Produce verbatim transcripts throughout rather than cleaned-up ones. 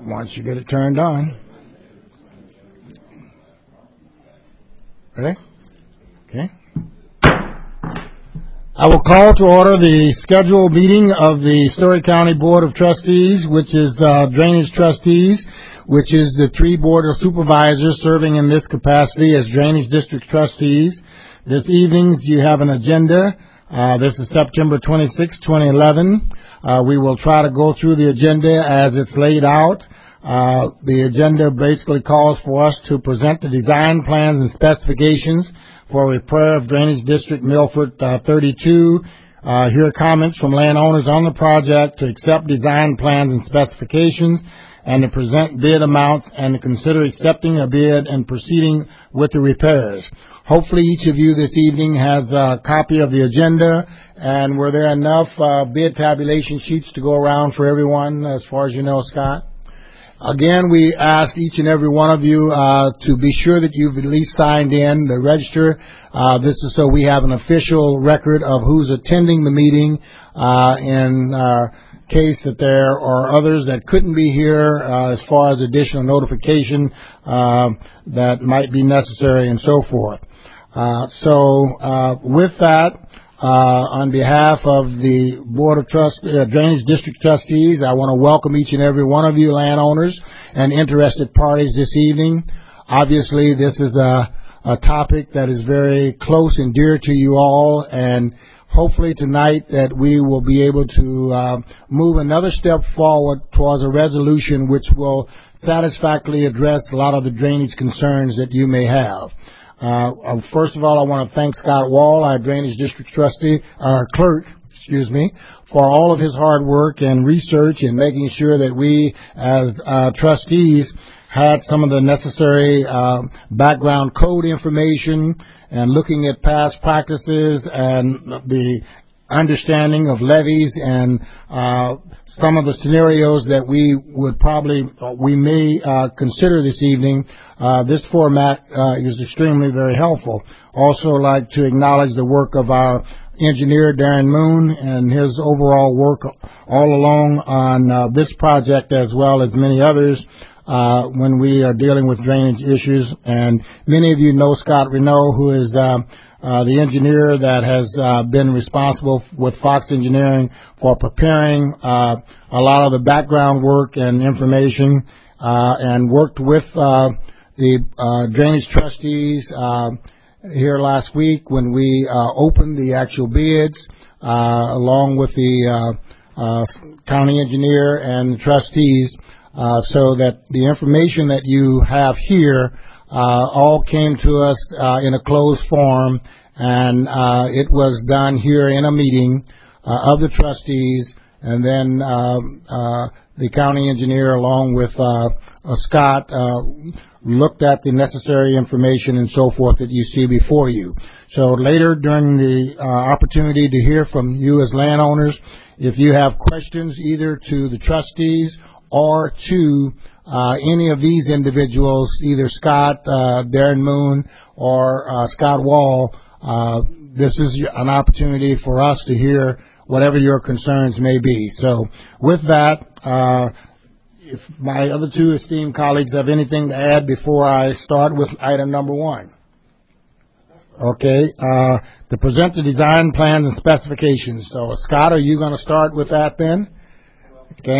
once you get it turned on. Ready? Okay. I will call to order the scheduled meeting of the Story County Board of Trustees, which is uh, Drainage Trustees, which is the three Board of Supervisors serving in this capacity as Drainage District Trustees. This evening you have an agenda. Uh, this is September twenty-sixth, twenty eleven. Uh, we will try to go through the agenda as it's laid out. Uh, the agenda basically calls for us to present the design plans and specifications for repair of Drainage District Milford uh, thirty-two, uh, hear comments from landowners on the project, to accept design plans and specifications, and to present bid amounts, and to consider accepting a bid and proceeding with the repairs. Hopefully each of you this evening has a copy of the agenda, and were there enough uh, bid tabulation sheets to go around for everyone, as far as you know, Scott? Again, we asked each and every one of you uh, to be sure that you've at least signed in the register. Uh, this is so we have an official record of who's attending the meeting uh, in uh, case that there are others that couldn't be here uh, as far as additional notification uh, that might be necessary and so forth. Uh, so uh, with that, Uh, on behalf of the Board of Trust, uh, Drainage District Trustees, I want to welcome each and every one of you landowners and interested parties this evening. Obviously, this is a, a topic that is very close and dear to you all, and hopefully tonight that we will be able to uh, move another step forward towards a resolution which will satisfactorily address a lot of the drainage concerns that you may have. Uh, first of all, I want to thank Scott Wall, our Drainage District Trustee, our clerk, excuse me, for all of his hard work and research in making sure that we, as uh, trustees, had some of the necessary uh, background code information and looking at past practices and the understanding of levies and uh, some of the scenarios that we would probably, uh, we may uh, consider this evening. Uh, this format uh, is extremely very helpful. Also like to acknowledge the work of our engineer, Darren Moon, and his overall work all along on uh, this project as well as many others uh, when we are dealing with drainage issues. And many of you know Scott Renault, who is uh, Uh, the engineer that has uh, been responsible with Fox Engineering for preparing uh, a lot of the background work and information uh, and worked with uh, the uh, drainage trustees uh, here last week when we uh, opened the actual bids uh, along with the uh, uh, county engineer and the trustees uh, so that the information that you have here Uh, all came to us uh, in a closed form, and uh, it was done here in a meeting uh, of the trustees, and then uh, uh, the county engineer, along with uh, uh, Scott, uh, looked at the necessary information and so forth that you see before you. So later during the uh, opportunity to hear from you as landowners, if you have questions either to the trustees or to Uh, any of these individuals, either Scott, uh, Darren Moon, or uh, Scott Wall, uh, this is an opportunity for us to hear whatever your concerns may be. So with that, uh, if my other two esteemed colleagues have anything to add before I start with item number one. Okay, uh, to present the design plans and specifications. So Scott, are you going to start with that then? Okay.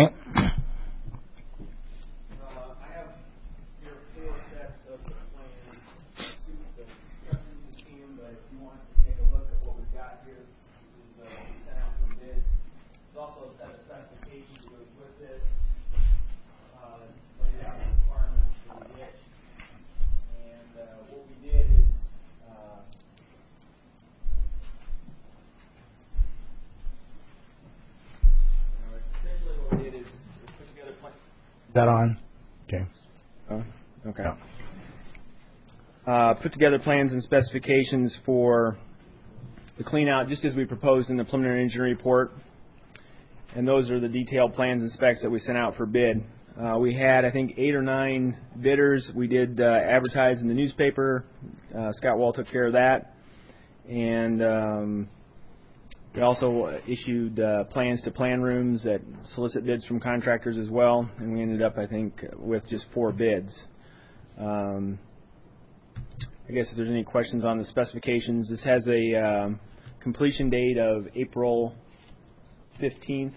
That on? Okay. Oh, okay. Yeah. Uh, put together plans and specifications for the clean out, just as we proposed in the preliminary engineering report. And those are the detailed plans and specs that we sent out for bid. Uh, we had, I think, eight or nine bidders. We did uh, advertise in the newspaper. Uh, Scott Wall took care of that. And um, We also issued uh, plans to plan rooms that solicit bids from contractors as well, and we ended up, I think, with just four bids. Um, I guess if there's any questions on the specifications, this has a um, completion date of April fifteenth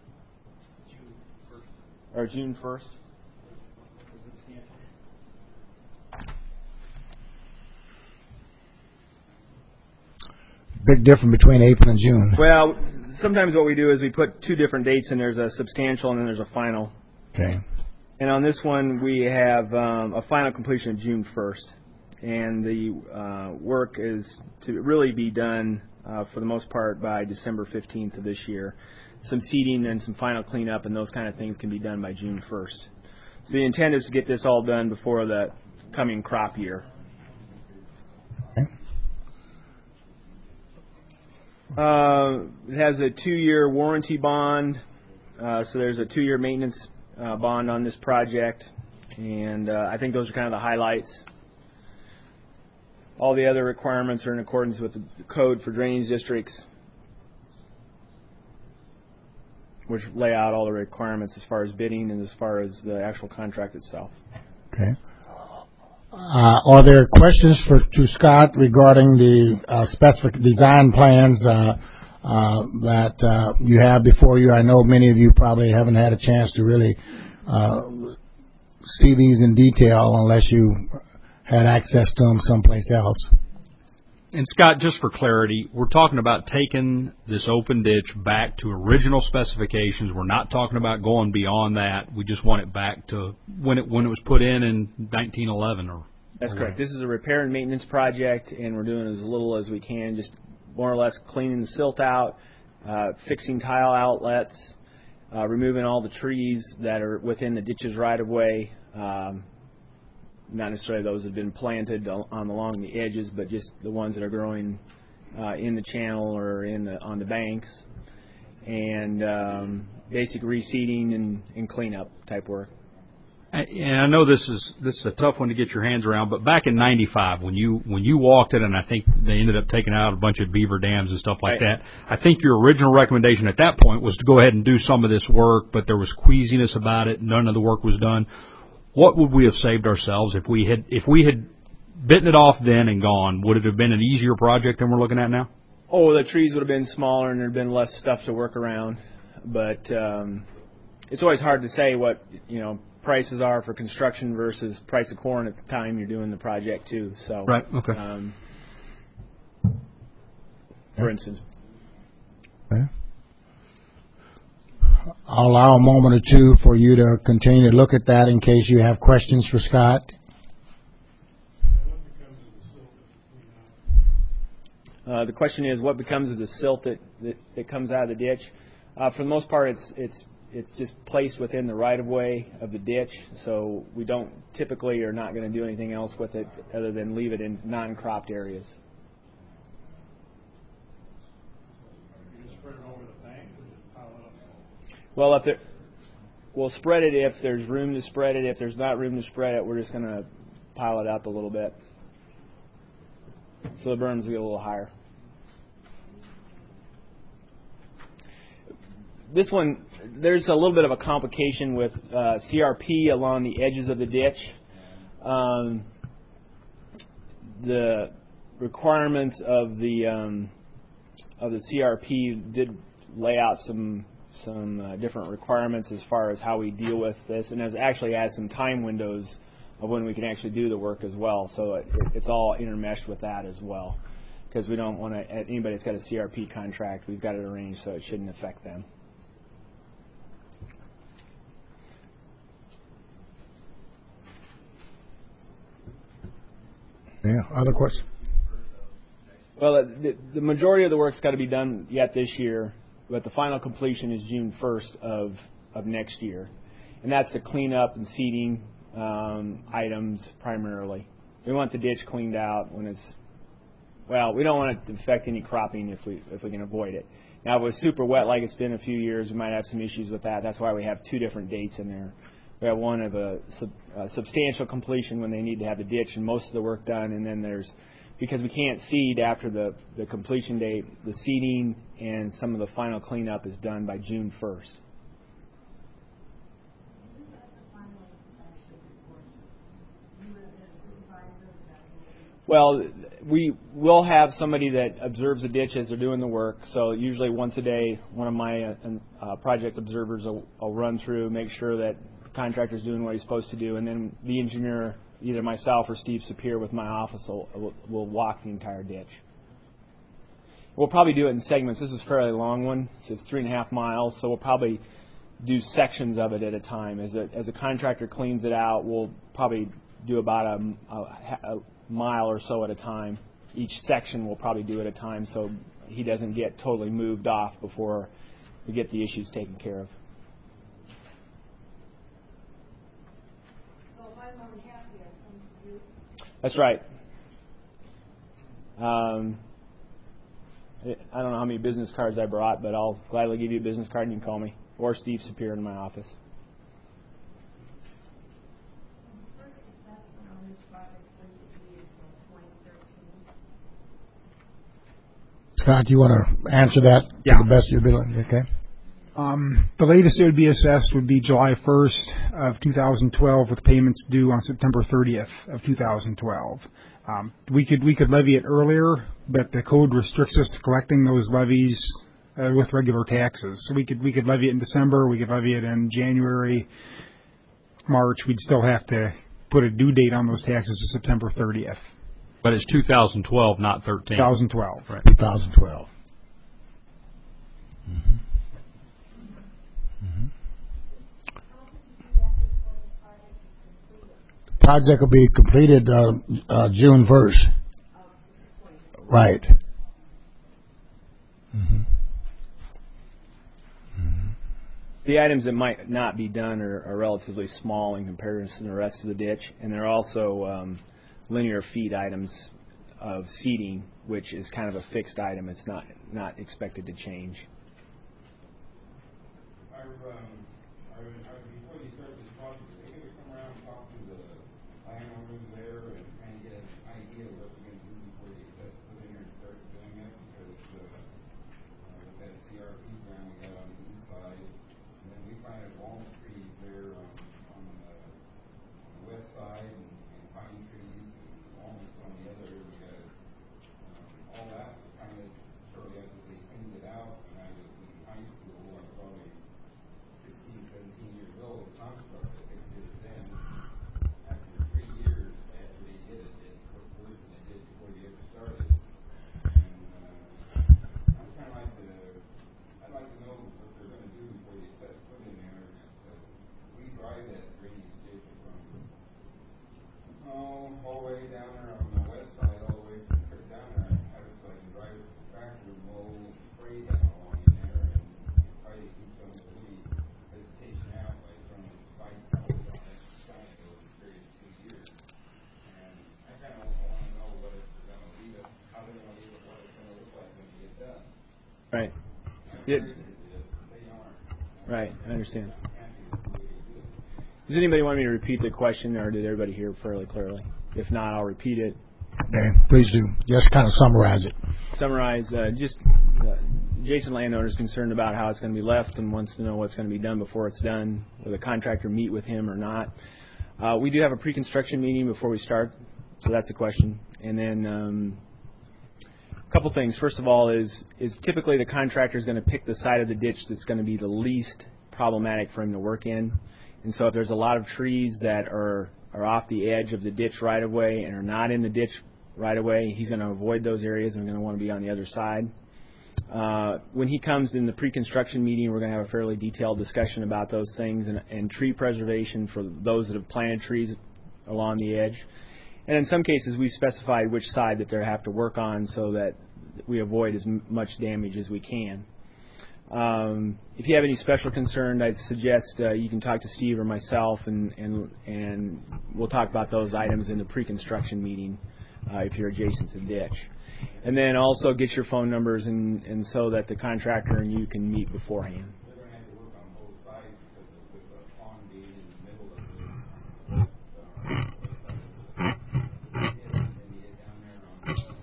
or June first. Big difference between April and June. Well, sometimes what we do is we put two different dates, and there's a substantial and then there's a final. Okay. And on this one, we have um, a final completion of June first. And the uh, work is to really be done, uh, for the most part, by December fifteenth of this year. Some seeding and some final cleanup and those kind of things can be done by June first. So the intent is to get this all done before the coming crop year. Okay. Uh, it has a two-year warranty bond, uh, so there's a two-year maintenance uh, bond on this project, and uh, I think those are kind of the highlights. All the other requirements are in accordance with the code for drainage districts, which lay out all the requirements as far as bidding and as far as the actual contract itself. Okay. Uh, are there questions for to Scott regarding the uh, specific design plans uh, uh, that uh, you have before you? I know many of you probably haven't had a chance to really uh, see these in detail unless you had access to them someplace else. And Scott, just for clarity, we're talking about taking this open ditch back to original specifications. We're not talking about going beyond that. We just want it back to when it when it was put in in nineteen eleven. Or That's or correct. This is a repair and maintenance project, and we're doing as little as we can, just more or less cleaning the silt out, uh, fixing tile outlets, uh, removing all the trees that are within the ditches right of way. Um, not necessarily those that have been planted on along the edges, but just the ones that are growing uh, in the channel or in the on the banks, and um, basic reseeding and, and cleanup type work. And I know this is this is a tough one to get your hands around, but back in ninety-five, when you when you walked it, and I think they ended up taking out a bunch of beaver dams and stuff like right. that. I think your original recommendation at that point was to go ahead and do some of this work, but there was queasiness about it. None of the work was done. What would we have saved ourselves if we had if we had bitten it off then and gone? Would it have been an easier project than we're looking at now? Oh, the trees would have been smaller and there'd been less stuff to work around. But um, it's always hard to say what you know prices are for construction versus price of corn at the time you're doing the project too. So right, okay. Um, for yeah. instance. Okay. I'll allow a moment or two for you to continue to look at that in case you have questions for Scott. Uh, the question is, what becomes of the silt that, that, that comes out of the ditch? Uh, for the most part, it's it's it's just placed within the right-of-way of the ditch, so we don't typically are not going to do anything else with it other than leave it in non-cropped areas. Well, if there, we'll spread it if there's room to spread it. If there's not room to spread it, we're just going to pile it up a little bit. So the berms will get a little higher. This one, there's a little bit of a complication with uh, C R P along the edges of the ditch. Um, the requirements of the um, of the C R P did lay out some some uh, different requirements as far as how we deal with this, and it actually has some time windows of when we can actually do the work as well. So it, it's all intermeshed with that as well, because we don't want to. Anybody that's got a C R P contract, we've got it arranged so it shouldn't affect them. Yeah. Other questions? Well, the, the majority of the work's got to be done yet this year, but the final completion is June first of, of next year. And that's to clean up and seeding um, items primarily. We want the ditch cleaned out when it's, well, we don't want it to affect any cropping if we if we can avoid it. Now, if it was super wet like it's been a few years, we might have some issues with that. That's why we have two different dates in there. We have one of a, sub, a substantial completion when they need to have the ditch and most of the work done, and then there's because we can't seed after the, the completion date. The seeding and some of the final cleanup is done by June first. Well, we will have somebody that observes the ditch as they're doing the work. So usually once a day, one of my uh, uh, project observers will, will run through, make sure that the contractor's doing what he's supposed to do, and then the engineer, either myself or Steve Sapir with my office, will, will, will walk the entire ditch. We'll probably do it in segments. This is a fairly long one. So it's three and a half miles, so we'll probably do sections of it at a time. As a, as a contractor cleans it out, we'll probably do about a, a, a mile or so at a time. Each section we'll probably do at a time, so he doesn't get totally moved off before we get the issues taken care of. So if I'm unhappy, I come to you? That's right. Um, I don't know how many business cards I brought, but I'll gladly give you a business card and you can call me, or Steve Sapir in my office. Scott, do you want to answer that yeah. to the best of your ability? Okay. Um, the latest it would be assessed would be July first of two thousand twelve, with payments due on September thirtieth of two thousand twelve. Um, we could we could levy it earlier, but the code restricts us to collecting those levies uh, with regular taxes. So we could we could levy it in December, we could levy it in January, March. We'd still have to put a due date on those taxes of September thirtieth. But it's two thousand twelve, not thirteen. twenty twelve. Right. twenty twelve. Mm-hmm. Mm-hmm. The project will be completed uh, uh, June first. Right. Mm-hmm. Mm-hmm. The items that might not be done are, are relatively small in comparison to the rest of the ditch, and they're also um, linear feet items of seeding, which is kind of a fixed item. It's not not expected to change. Our, um, our, our, before you start this project, are they going to come around and talk to the landowners there and kind of get an idea of what they're going to do before they set put in there and start doing it? Because uh, uh, with that C R P ground we got on the east side, and then we planted walnut trees there on, on, the, on the west side, and, and pine trees and walnuts on the other. We got um, all that was kind of shortly after they cleaned it out. When I was in high school, I was probably sixteen, seventeen years old. Construct, I think, did it then. After three years after they did it, it looked worse than it did before they ever started. And uh, I'm kind of like to, I'd like to know what they're going to do before they set foot in there. So we drive that drainage ditch from oh, all the way down there on the west side, all the way from the creek down there. I have it so I can drive with the tractor, mow, spray down along in there, and, and try to keep some of the weed vegetation out by throwing spike powders on it, trying to over a period of two years. And I kind of want to know what it's going to leave it, how they're going to leave it, what it's going to look like when you get done. Right. I'm Yeah. afraid that they aren't. Right. I understand. Happy with the way they do it. Does anybody want me to repeat the question, or did everybody hear it fairly clearly? If not, I'll repeat it. Okay, please do. Just kind of summarize it. Summarize, uh, just uh, Jason landowner is concerned about how it's going to be left and wants to know what's going to be done before it's done. Will the contractor meet with him or not? Uh, we do have a pre-construction meeting before we start, so that's a question. And then um, a couple things. First of all, is is typically the contractor is going to pick the side of the ditch that's going to be the least problematic for him to work in. And so if there's a lot of trees that are, are off the edge of the ditch right of way and are not in the ditch right away, he's going to avoid those areas and going to want to be on the other side. Uh, when he comes in the pre-construction meeting, we're going to have a fairly detailed discussion about those things and, and tree preservation for those that have planted trees along the edge. And in some cases, we've specified which side that they have to work on so that we avoid as m- much damage as we can. Um, if you have any special concern, I'd suggest uh, you can talk to Steve or myself, and, and, and we'll talk about those items in the pre-construction meeting uh, if you're adjacent to the ditch. And then also get your phone numbers and, and so that the contractor and you can meet beforehand. They're going to have to work on both sides because of, with the pond being in the middle of the, uh, and then you get down there on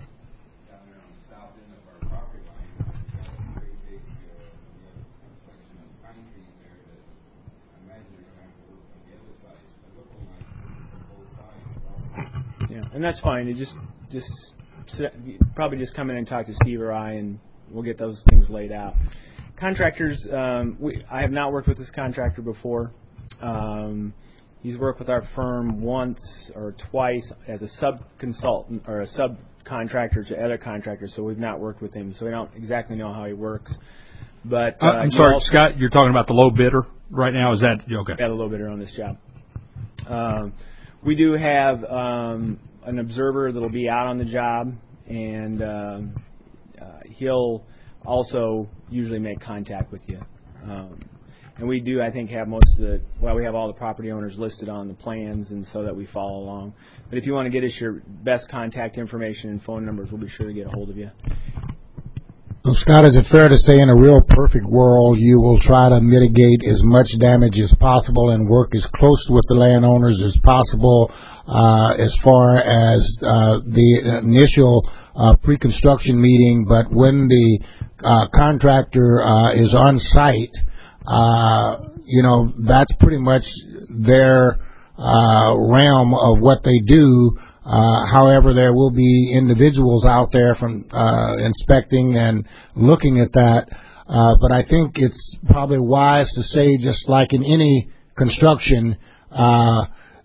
and that's fine. You just just sit- probably just come in and talk to Steve or I, and we'll get those things laid out. Contractors, um, we, I have not worked with this contractor before. Um, he's worked with our firm once or twice as a sub-consultant or a subcontractor to other contractors, so we've not worked with him, so we don't exactly know how he works. But uh, Uh, I'm you sorry, also- Scott, you're talking about the low bidder right now? Is that okay? got a little bit on this job. Um, we do have um, an observer that'll be out on the job, and um, uh, he'll also usually make contact with you. Um, and we do, I think, have most of the, well, we have all the property owners listed on the plans, and so that we follow along. But if you want to get us your best contact information and phone numbers, we'll be sure to get a hold of you. So, Scott, is it fair to say in a real perfect world you will try to mitigate as much damage as possible and work as close with the landowners as possible uh, as far as uh, the initial uh, pre-construction meeting, but when the uh, contractor uh, is on site, uh, you know, that's pretty much their uh, realm of what they do. Uh, however, there will be individuals out there from uh, inspecting and looking at that. Uh, but I think it's probably wise to say, just like in any construction, uh,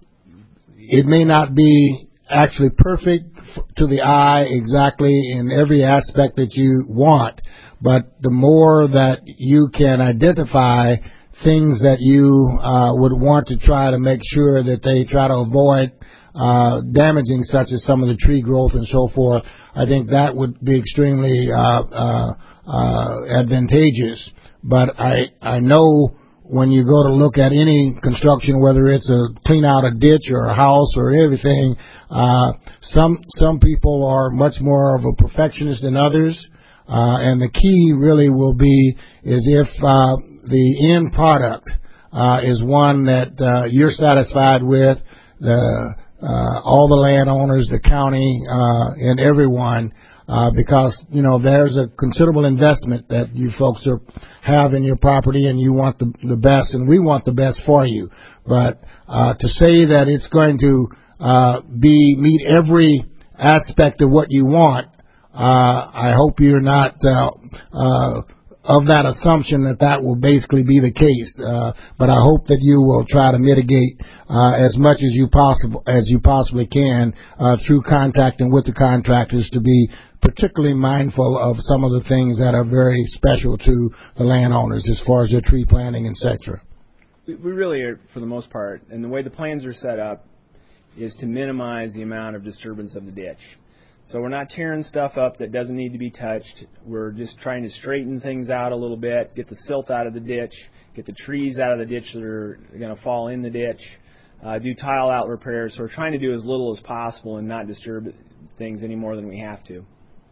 it may not be actually perfect f- to the eye exactly in every aspect that you want, but the more that you can identify things that you uh, would want to try to make sure that they try to avoid Uh, damaging, such as some of the tree growth and so forth, I think that would be extremely uh, uh, uh, advantageous. But I I know when you go to look at any construction, whether it's a clean out a ditch or a house or everything, uh, some some people are much more of a perfectionist than others, uh, and the key really will be is if uh, the end product uh, is one that uh, you're satisfied with. The Uh, all the landowners, the county, uh, and everyone, uh, because, you know, there's a considerable investment that you folks are, have in your property, and you want the, the best, and we want the best for you. But uh, to say that it's going to uh, be meet every aspect of what you want, uh, I hope you're not uh, uh, of that assumption that that will basically be the case. Uh, but I hope that you will try to mitigate uh, as much as you possible as you possibly can uh, through contacting with the contractors to be particularly mindful of some of the things that are very special to the landowners as far as their tree planting, et cetera. We, we really are, for the most part, and the way the plans are set up is to minimize the amount of disturbance of the ditch. So we're not tearing stuff up that doesn't need to be touched. We're just trying to straighten things out a little bit, get the silt out of the ditch, get the trees out of the ditch that are going to fall in the ditch, uh, do tile out repairs. So we're trying to do as little as possible and not disturb things any more than we have to.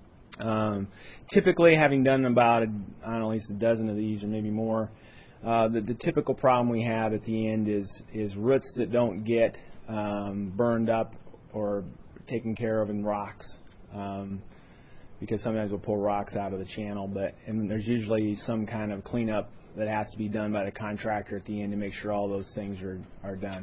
Um, typically, having done about, a, I don't know, at least a dozen of these or maybe more, uh, the, the typical problem we have at the end is, is roots that don't get um, burned up or taken care of in rocks, um, because sometimes we'll pull rocks out of the channel, but and there's usually some kind of cleanup that has to be done by the contractor at the end to make sure all those things are, are done.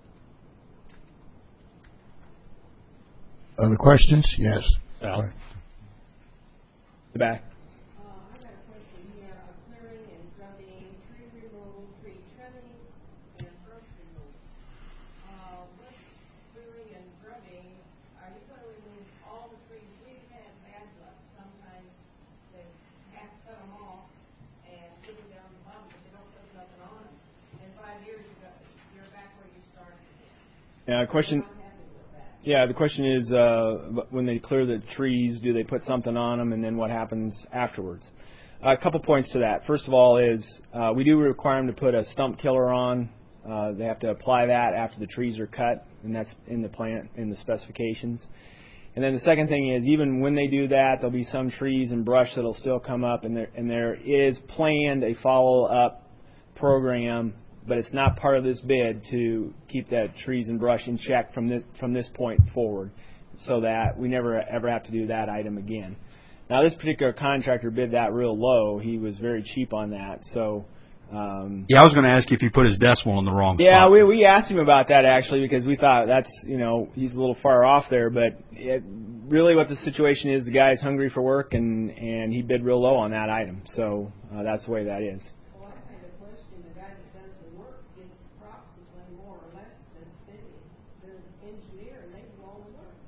Other questions? Yes. Al. The back. Uh, I got a question here of clearing and grubbing, tree removal, tree trimming, and brush removal. Uh, with clearing and grubbing, are you going to remove all the trees? We've had bad luck. Sometimes they have to cut them off and put them down the bottom, but they don't put nothing on them. In five years, you got, you're back where you started again. Yeah, question. I'm not happy with that. Yeah, the question is, uh, when they clear the trees, do they put something on them, and then what happens afterwards? Uh, a couple points to that. First of all is uh, we do require them to put a stump killer on. Uh, they have to apply that after the trees are cut, and that's in the plant in the specifications. And then the second thing is, even when they do that, there'll be some trees and brush that'll still come up, and there and there is planned a follow-up program, but it's not part of this bid to keep that trees and brush in check from this from this point forward, so that we never ever have to do that item again. Now, this particular contractor bid that real low. He was very cheap on that, so Um, Yeah, I was going to ask you if you put his decimal in the wrong yeah, spot. we we asked him about that actually because we thought that's you know he's a little far off there, but it, really what the situation is, the guy's hungry for work and and he bid real low on that item, so uh, that's the way that is. Well, I kind of question the guy that does the work gets approximately more or less than city. The engineer, and they do all the work.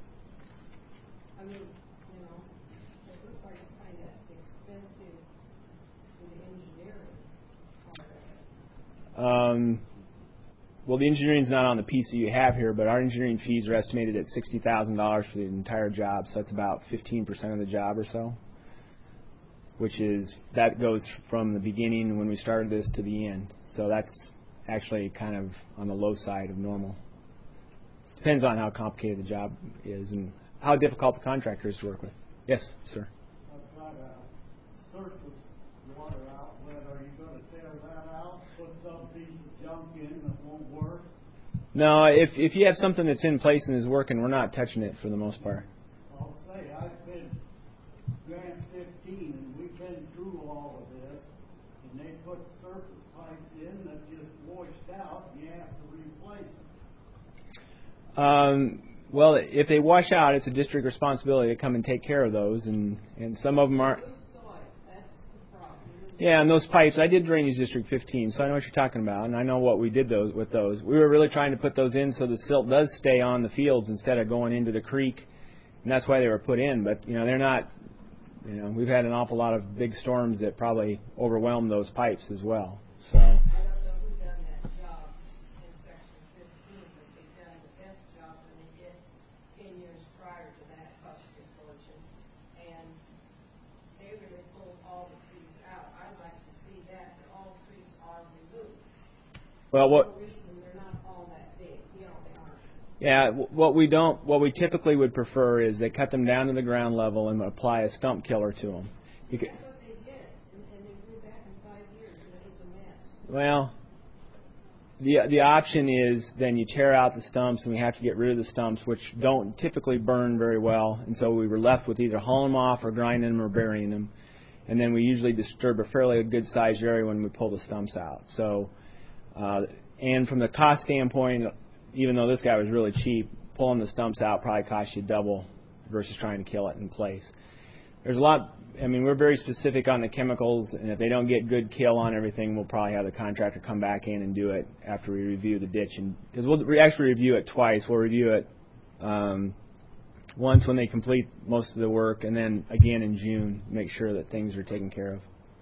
I mean, you know, it looks like it's kind of expensive for the engineering part of it. Um, well, the engineering's not on the piece that you have here, but our engineering fees are estimated at sixty thousand dollars for the entire job, so that's about fifteen percent of the job or so, which is, that goes from the beginning when we started this to the end. So that's actually kind of on the low side of normal. Depends on how complicated the job is and how difficult the contractor is to work with. Yes, sir. I've got a surface water outlet. Are you going to tear that out, put some piece of junk in that won't work? No, if if you have something that's in place and is working, we're not touching it for the most part. I'll say I've been Grant fifteen, and we've been through all of this, and they put surface pipes in that just washed out, and you have to replace them. Um, well, if they wash out, it's a district responsibility to come and take care of those, and, and some of them aren't. Loose soil, that's the problem. Yeah, and those pipes, I did Drainage District fifteen, so I know what you're talking about, and I know what we did those with those. We were really trying to put those in so the silt does stay on the fields instead of going into the creek, and that's why they were put in. But, you know, they're not, you know, we've had an awful lot of big storms that probably overwhelmed those pipes as well. So. I don't know who done that job in section fifteen, but they've done the best job when they did ten years prior to that cost a fortune. And they really pulled all the trees out. I'd like to see that, that all trees are removed. Well, what? For a reason, they're not all that big. You know, they aren't. Yeah, w- what we don't, what we typically would prefer is they cut them down to the ground level and apply a stump killer to them. You could, That's what they did, and, and they grew back in five years, and it was a mess. well, the the option is then you tear out the stumps, and we have to get rid of the stumps, which don't typically burn very well, and so we were left with either hauling them off or grinding them or burying them, and then we usually disturb a fairly good sized area when we pull the stumps out. So, uh, and from the cost standpoint, even though this guy was really cheap, pulling the stumps out probably cost you double versus trying to kill it in place. There's a lot, I mean, we're very specific on the chemicals, and if they don't get good kill on everything, we'll probably have the contractor come back in and do it after we review the ditch. And because we'll we actually review it twice. We'll review it um, once when they complete most of the work, and then again in June, make sure that things are taken care of.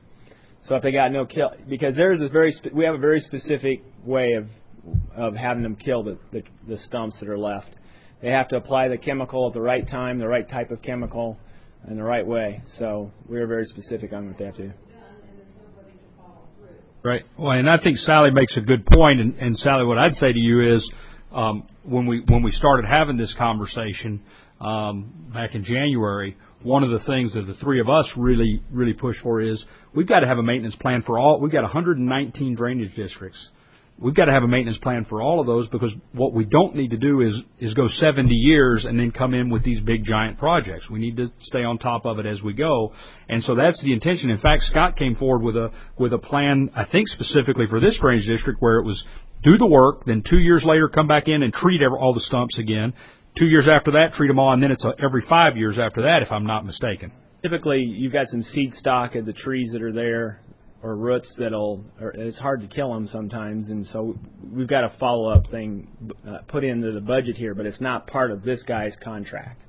So if they got no kill, because there's a very, spe- we have a very specific way of of having them kill the, the the stumps that are left. They have to apply the chemical at the right time, the right type of chemical, and the right way. So we're very specific on what they have to do. Done, and there's nobody to follow through. Right. Well, and I think Sally makes a good point. And, and Sally, what I'd say to you is, um, when we when we started having this conversation um, back in January, one of the things that the three of us really really push for is we've got to have a maintenance plan for all. We've got one hundred nineteen drainage districts. We've got to have a maintenance plan for all of those, because what we don't need to do is is go seventy years and then come in with these big giant projects. We need to stay on top of it as we go, and so that's the intention. In fact, Scott came forward with a with a plan, I think specifically for this drainage district, where it was do the work, then two years later come back in and treat every, all the stumps again. Two years after that, treat them all, and then it's a, every five years after that, if I'm not mistaken. Typically, you've got some seed stock of the trees that are there, or roots that'll, or it's hard to kill them sometimes, and so we've got a follow-up thing uh, put into the budget here, but it's not part of this guy's contract.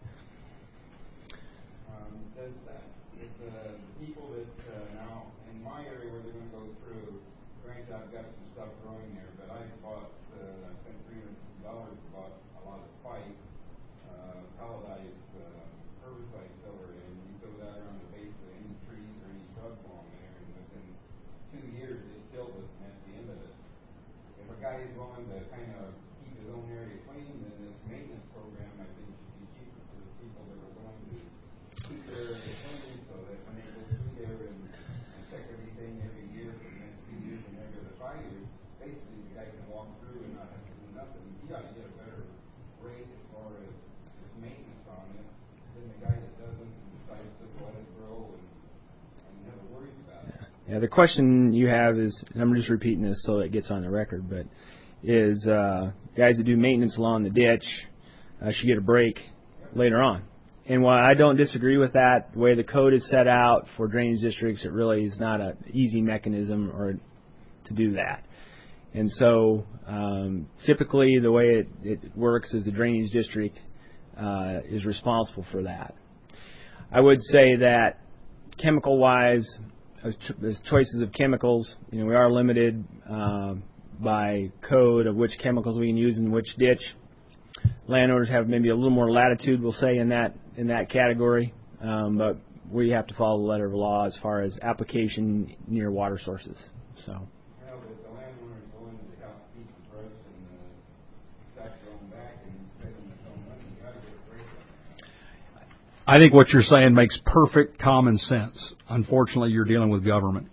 Um, does that, if the people that, uh, now, in my area where they're gonna go through, granted, I've got some stuff growing there, but I bought, uh, I spent three hundred fifty dollars, bought a lot of spike, uh, pelletized, uh, herbicide filler, and you throw that around the base of any trees or any shrubs along there, and within two years it killed it, and that's the end of it. If a guy is willing to kind of keep his own area clean, then this maintenance program, I think, should be cheaper for the people that are willing to keep their area clean, so that when they go through there and, and check everything every year for the next two years and every other five years, basically the guy can walk through and not have to do nothing. He ought to get a better rate as far as his maintenance on it than the guy that doesn't and decides to let it grow and, and never worries about it. Yeah, the question you have is, and I'm just repeating this so that it gets on the record, but is uh, guys that do maintenance along the ditch uh, should get a break later on. And while I don't disagree with that, the way the code is set out for drainage districts, it really is not an easy mechanism or to do that. And so um, typically the way it, it works is the drainage district uh, is responsible for that. I would say that chemical-wise, as, ch- as choices of chemicals, you know, we are limited uh, by code of which chemicals we can use in which ditch. Landowners have maybe a little more latitude, we'll say, in that in that category, um, but we have to follow the letter of law as far as application near water sources. So. Well, if the landowner's willing to help keep the price and uh, start going back and spending his own money, you got to get a break on that. I think what you're saying makes perfect common sense. Unfortunately, you're dealing with government.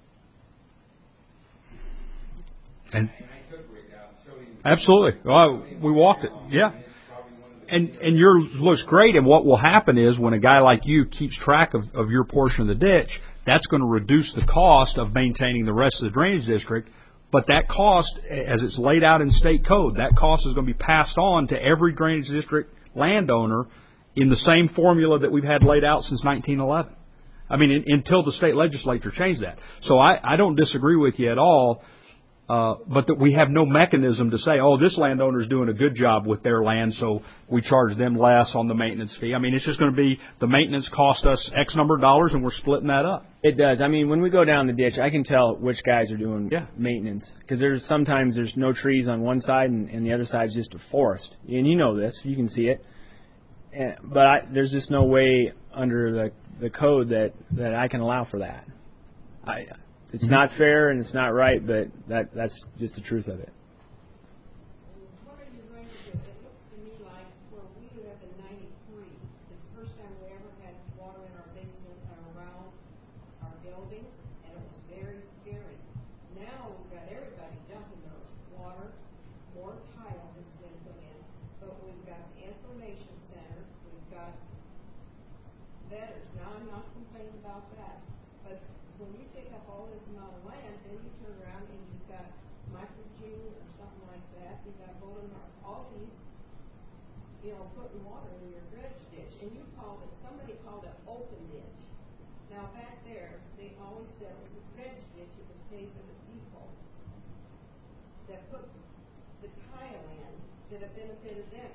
And absolutely. Well, we walked it. Yeah. And and yours looks great. And what will happen is when a guy like you keeps track of, of your portion of the ditch, that's going to reduce the cost of maintaining the rest of the drainage district. But that cost, as it's laid out in state code, that cost is going to be passed on to every drainage district landowner in the same formula that we've had laid out since nineteen eleven. I mean, in, until the state legislature changed that. So I, I don't disagree with you at all. Uh, but that we have no mechanism to say, oh, this landowner's doing a good job with their land, so we charge them less on the maintenance fee. I mean, it's just going to be the maintenance cost us X number of dollars, and we're splitting that up. It does. I mean, when we go down the ditch, I can tell which guys are doing yeah. maintenance because there's sometimes there's no trees on one side and, and the other side is just a forest. And you know this, you can see it. And, but I, there's just no way under the the code that, that I can allow for that. I. It's not fair and it's not right, but that that's just the truth of it. What are you going to do? It looks to me like where we live in ninety-three, it's the first time we ever had water in our basement around our buildings, and it was very scary. Now we've got everybody dumping their water, more tile has been put in, but we've got the information center, we've got vetters. Now I'm not complaining about that, but when you take up all this amount of land, then you turn around and you've got Microgene or something like that, you've got Golden Hearts, all these, you know, putting water in your dredge ditch, and you called it, somebody called it open ditch. Now back there, they always said it was a dredge ditch, it was paid for the people that put the tile in that have benefited them.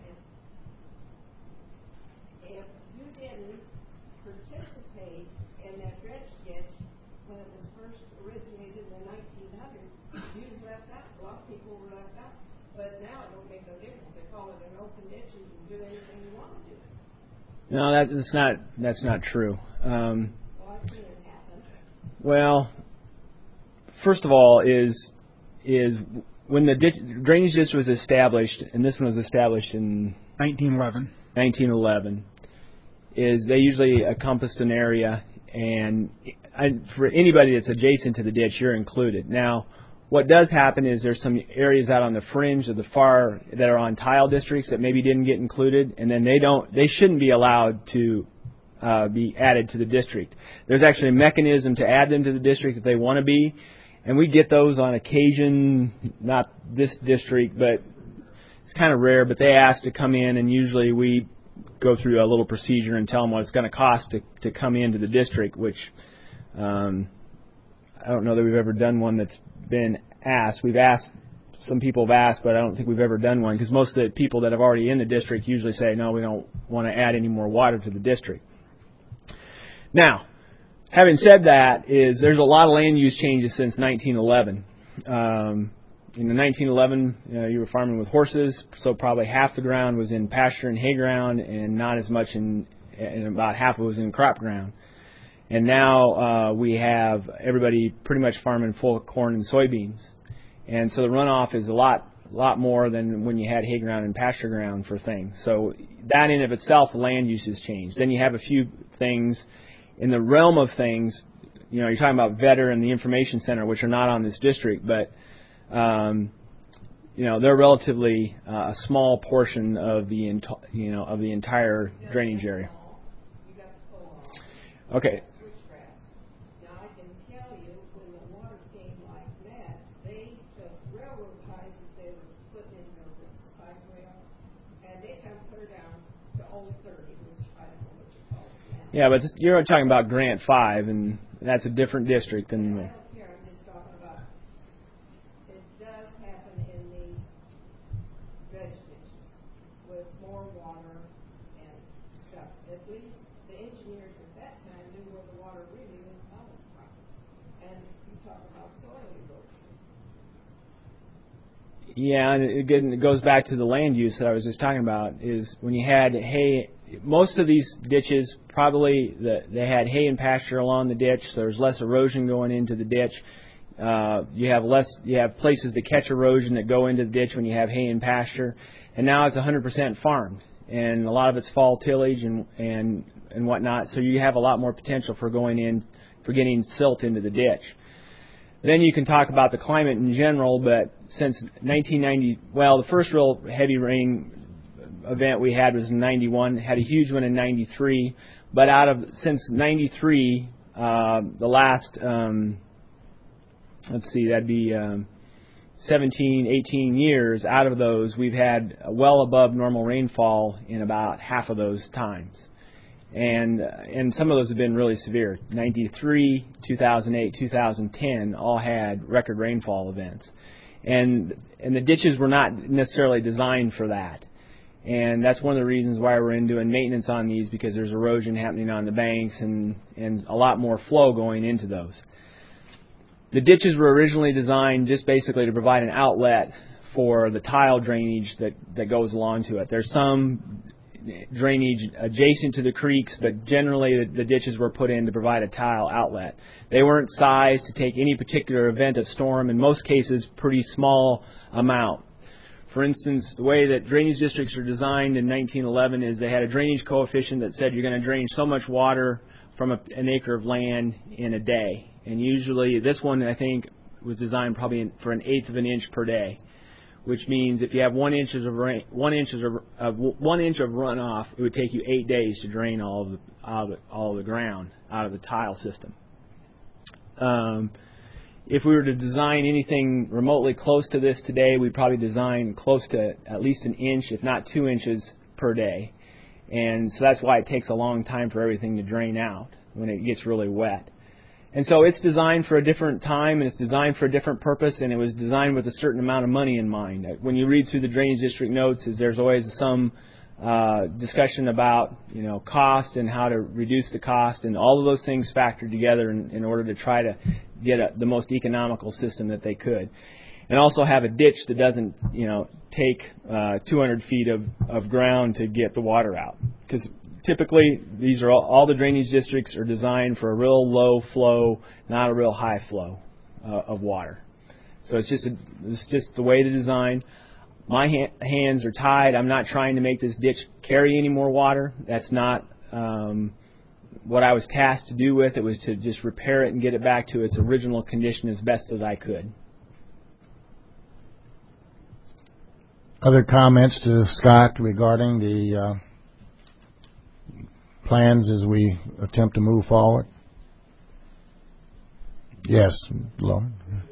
If, if you didn't participate in that dredge ditch, when it was first originated in the nineteen hundreds, you was left out. A lot of people were left out. But now it don't make no difference. They call it an open ditch and you can do anything you want to do. No, that, that's not that's not true. Um, Well, I've seen it happen. well, first of all, is is when the ditch, drainage district was established, and this one was established in nineteen eleven. nineteen eleven, is they usually encompassed an area, and I, for anybody that's adjacent to the ditch, you're included. Now, what does happen is there's some areas out on the fringe of the far that are on tile districts that maybe didn't get included, and then they don't, they shouldn't be allowed to uh, be added to the district. There's actually a mechanism to add them to the district if they want to be, and we get those on occasion. Not this district, but it's kind of rare. But they ask to come in, and usually we go through a little procedure and tell them what it's going to cost to to come into the district, which. Um, I don't know that we've ever done one that's been asked. We've asked, some people have asked, but I don't think we've ever done one because most of the people that are already in the district usually say, no, we don't want to add any more water to the district. Now, having said that, is there's a lot of land use changes since nineteen eleven. Um, in the nineteen eleven, you know, you were farming with horses, so probably half the ground was in pasture and hay ground, and not as much in, and about half of it was in crop ground. And now uh, we have everybody pretty much farming full of corn and soybeans, and so the runoff is a lot, lot more than when you had hay ground and pasture ground for things. So that in of itself, the land use has changed. Then you have a few things in the realm of things. You know, you're talking about Vetter and the Information Center, which are not on this district, but um, you know they're relatively uh, a small portion of the ent- you know of the entire drainage area. You got the full on. Okay. Switchgrass. Now I can tell you, with and they come clear down to Old thirty, which I don't know what you call it now. Yeah, but this, you're talking about Grant five, and that's a different district than. I don't care, I'm just talking about, it does happen in these dredge ditches with more water and stuff. At least the engineers at that time knew where the water really was coming from. And you talk about soil erosion. Yeah, and it, again, it goes back to the land use that I was just talking about. Is when you had hay, most of these ditches probably the, they had hay and pasture along the ditch, so there's less erosion going into the ditch. Uh, you have less, you have places to catch erosion that go into the ditch when you have hay and pasture. And now it's one hundred percent farmed, and a lot of it's fall tillage and and and whatnot. So you have a lot more potential for going in, for getting silt into the ditch. Then you can talk about the climate in general, but since nineteen ninety, well, the first real heavy rain event we had was in ninety-one. Had a huge one in ninety-three, but out of since ninety-three, uh, the last um, let's see, that'd be um, seventeen, eighteen years. Out of those, we've had well above normal rainfall in about half of those times. And and some of those have been really severe. ninety-three, two thousand eight, two thousand ten all had record rainfall events. And and the ditches were not necessarily designed for that. And that's one of the reasons why we're in doing maintenance on these, because there's erosion happening on the banks and, and a lot more flow going into those. The ditches were originally designed just basically to provide an outlet for the tile drainage that, that goes along to it. There's some drainage adjacent to the creeks, but generally the, the ditches were put in to provide a tile outlet. They weren't sized to take any particular event of storm, in most cases pretty small amount. For instance, the way that drainage districts are designed in nineteen eleven is they had a drainage coefficient that said you're going to drain so much water from a, an acre of land in a day. And usually this one, I think, was designed probably in, for an eighth of an inch per day, which means if you have one inch of rain, one inch of, of one inch of runoff, it would take you eight days to drain all of the all of the, all of the ground out of the tile system. Um, if we were to design anything remotely close to this today, we'd probably design close to at least an inch, if not two inches per day. And so that's why it takes a long time for everything to drain out when it gets really wet. And so it's designed for a different time, and it's designed for a different purpose, and it was designed with a certain amount of money in mind. When you read through the drainage district notes, is there's always some uh, discussion about, you know, cost and how to reduce the cost, and all of those things factored together in, in order to try to get a, the most economical system that they could. And also have a ditch that doesn't, you know, take uh, two hundred feet of, of ground to get the water out. Because typically, these are all, all the drainage districts are designed for a real low flow, not a real high flow uh, of water. So it's just a, it's just the way to design. My ha- hands are tied. I'm not trying to make this ditch carry any more water. That's not um, what I was tasked to do with. It was to just repair it and get it back to its original condition as best as I could. Other comments to Scott regarding the uh, plans as we attempt to move forward? Yes, Lauren.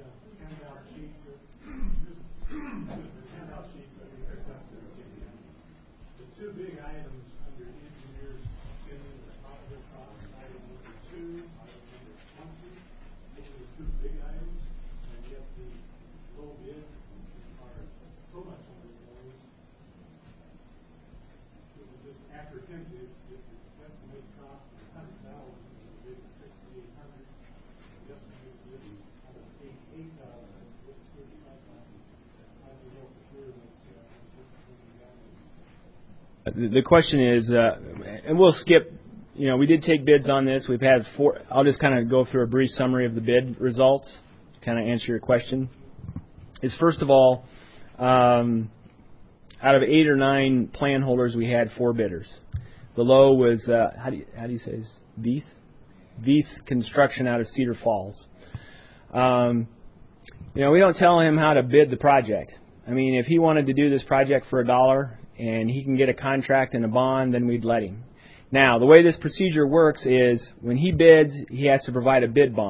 The question is, uh, and we'll skip, you know, we did take bids on this. We've had four. I'll just kind of go through a brief summary of the bid results to kind of answer your question. Is first of all, um, out of eight or nine plan holders, we had four bidders. The low was, uh, how do you, how do you say this? Veith? Veith Construction out of Cedar Falls. Um, you know, we don't tell him how to bid the project. I mean, if he wanted to do this project for a dollar and he can get a contract and a bond, then we'd let him. Now, the way this procedure works is when he bids, he has to provide a bid bond.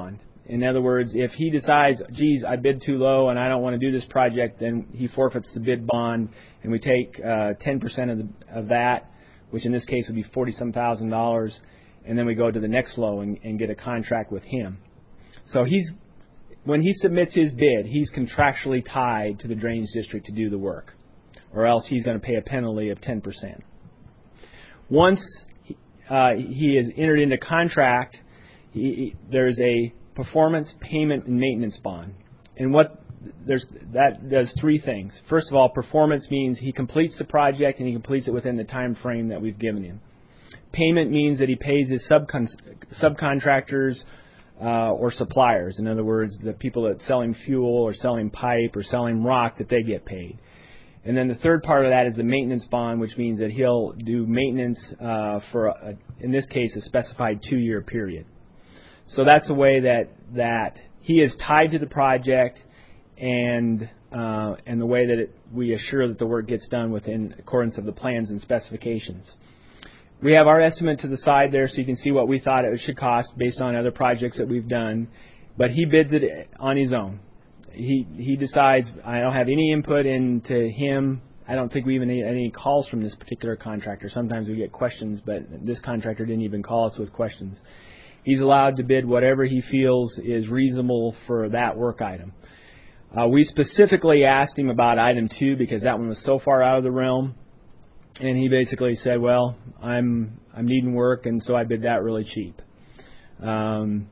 In other words, if he decides, geez, I bid too low and I don't want to do this project, then he forfeits the bid bond, and we take uh, ten percent of, the, of that, which in this case would be forty-some thousand dollars, and then we go to the next low and, and get a contract with him. So he's when he submits his bid, he's contractually tied to the drainage district to do the work, or else he's going to pay a penalty of ten percent. Once uh, he is entered into contract, he, there's a performance, payment, and maintenance bond. And what there's that does three things. First of all, performance means he completes the project and he completes it within the time frame that we've given him. Payment means that he pays his subcon- subcontractors uh, or suppliers. In other words, the people that sell him fuel or sell him pipe or sell him rock, that they get paid. And then the third part of that is the maintenance bond, which means that he'll do maintenance uh, for, a, in this case, a specified two-year period. So that's the way that, that he is tied to the project, and uh, and the way that it, we assure that the work gets done within accordance of the plans and specifications. We have our estimate to the side there, so you can see what we thought it should cost based on other projects that we've done. But he bids it on his own. He he decides. I don't have any input into him. I don't think we even need any calls from this particular contractor. Sometimes we get questions, but this contractor didn't even call us with questions. He's allowed to bid whatever he feels is reasonable for that work item. Uh, we specifically asked him about item two because that one was so far out of the realm, and he basically said, "Well, I'm I'm needing work, and so I bid that really cheap." Um,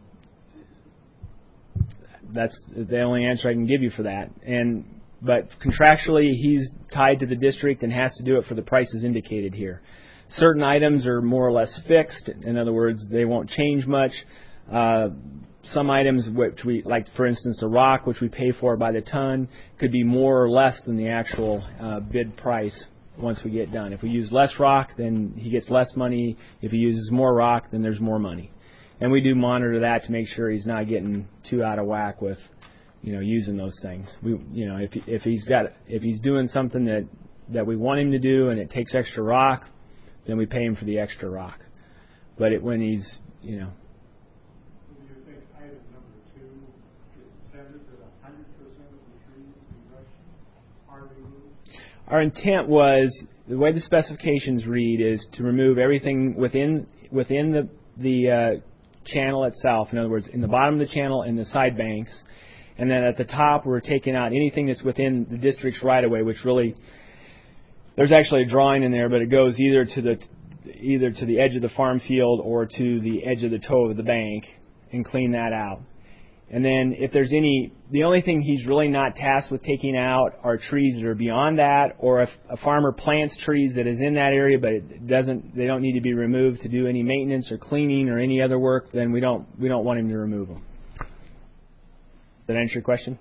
that's the only answer I can give you for that. And but contractually, he's tied to the district and has to do it for the prices indicated here. Certain items are more or less fixed. In other words, they won't change much. Uh, some items, which we like, for instance, the rock, which we pay for by the ton, could be more or less than the actual uh, bid price once we get done. If we use less rock, then he gets less money. If he uses more rock, then there's more money. And we do monitor that to make sure he's not getting too out of whack with, you know, using those things. We, you know, if if he's got if he's doing something that that we want him to do and it takes extra rock, then we pay him for the extra rock. But it, when he's, you know. Do you think item number two is intended that one hundred percent of the trees be brushed are removed? Our intent was, the way the specifications read is to remove everything within within the, the uh, channel itself. In other words, in the bottom of the channel and the side banks. And then at the top, we're taking out anything that's within the district's right-of-way, which really, there's actually a drawing in there, but it goes either to the either to the edge of the farm field or to the edge of the toe of the bank, and clean that out. And then if there's any, the only thing he's really not tasked with taking out are trees that are beyond that, or if a farmer plants trees that is in that area, but it doesn't, they don't need to be removed to do any maintenance or cleaning or any other work, then we don't we don't want him to remove them. Does that answer your question?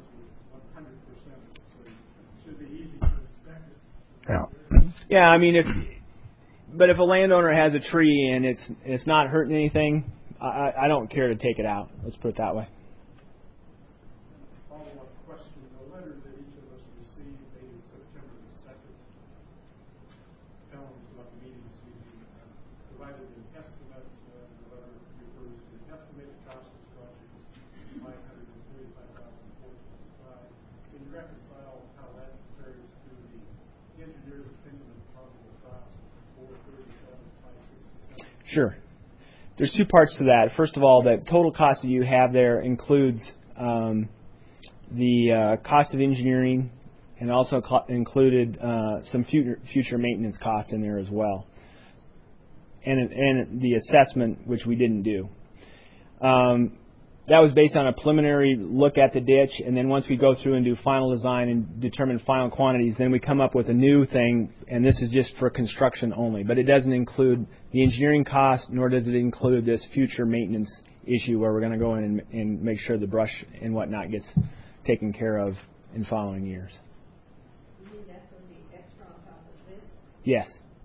Yeah. Yeah, I mean, if but if a landowner has a tree and it's it's not hurting anything, I, I don't care to take it out. Let's put it that way. Follow-up question: the letter that each of us received dated September the second, telling us about the meeting this evening, uh, provided an estimate. Uh, the letter refers to the estimated cost of this project is five hundred and thirty-five thousand four hundred twenty-five. Can you reconcile how that compares to the engineer's opinion of the probable cost of four thirty-seven five sixty-seven? Sure. There's two parts to that. First of all, the total cost that you have there includes um, the uh, cost of engineering, and also cl- included uh, some future future maintenance costs in there as well, and and the assessment, which we didn't do. Um, that was based on a preliminary look at the ditch, and then once we go through and do final design and determine final quantities, then we come up with a new thing, and this is just for construction only. But it doesn't include the engineering cost, nor does it include this future maintenance issue where we're going to go in and, and make sure the brush and whatnot gets taken care of in following years. You mean that's going to be extra on top of this? Yes.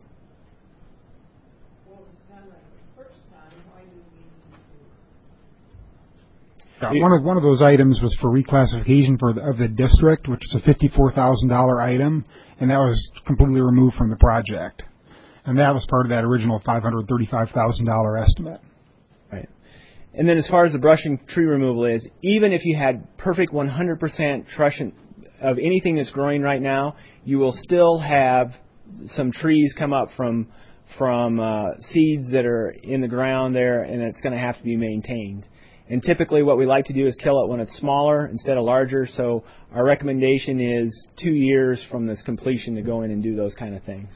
Well, it was done right the first time. Why do we need to do it? Uh, one of one of those items was for reclassification for the, of the district, which was a fifty-four thousand dollar item, and that was completely removed from the project, and that was part of that original five hundred thirty-five thousand dollar estimate. Right. And then as far as the brush and tree removal is, even if you had perfect one hundred percent trush of anything that's growing right now, you will still have some trees come up from from uh, seeds that are in the ground there, and it's going to have to be maintained. And typically what we like to do is kill it when it's smaller instead of larger, so our recommendation is two years from this completion to go in and do those kind of things.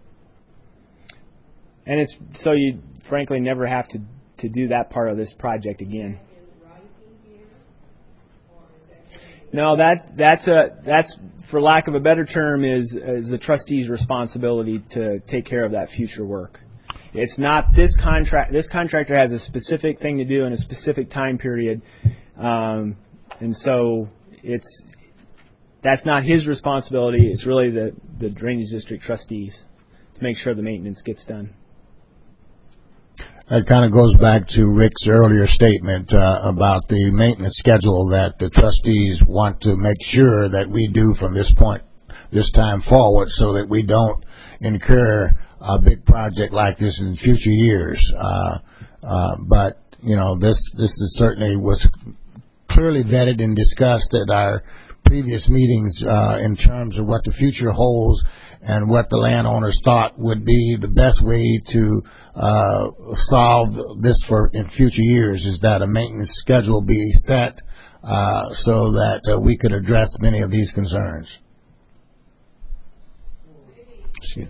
And it's so you frankly never have to, to do that part of this project again. No, that that's a that's for lack of a better term is is the trustee's responsibility to take care of that future work. It's not this contract. This contractor has a specific thing to do in a specific time period, um, and so it's that's not his responsibility. It's really the the drainage district trustees to make sure the maintenance gets done. That kind of goes back to Rick's earlier statement uh, about the maintenance schedule that the trustees want to make sure that we do from this point, this time forward, so that we don't incur a big project like this in future years. Uh, uh, but, you know, this, this is certainly was clearly vetted and discussed at our previous meetings uh, in terms of what the future holds and what the landowners thought would be the best way to uh, solve this for in future years, is that a maintenance schedule be set uh, so that uh, we could address many of these concerns. Excuse.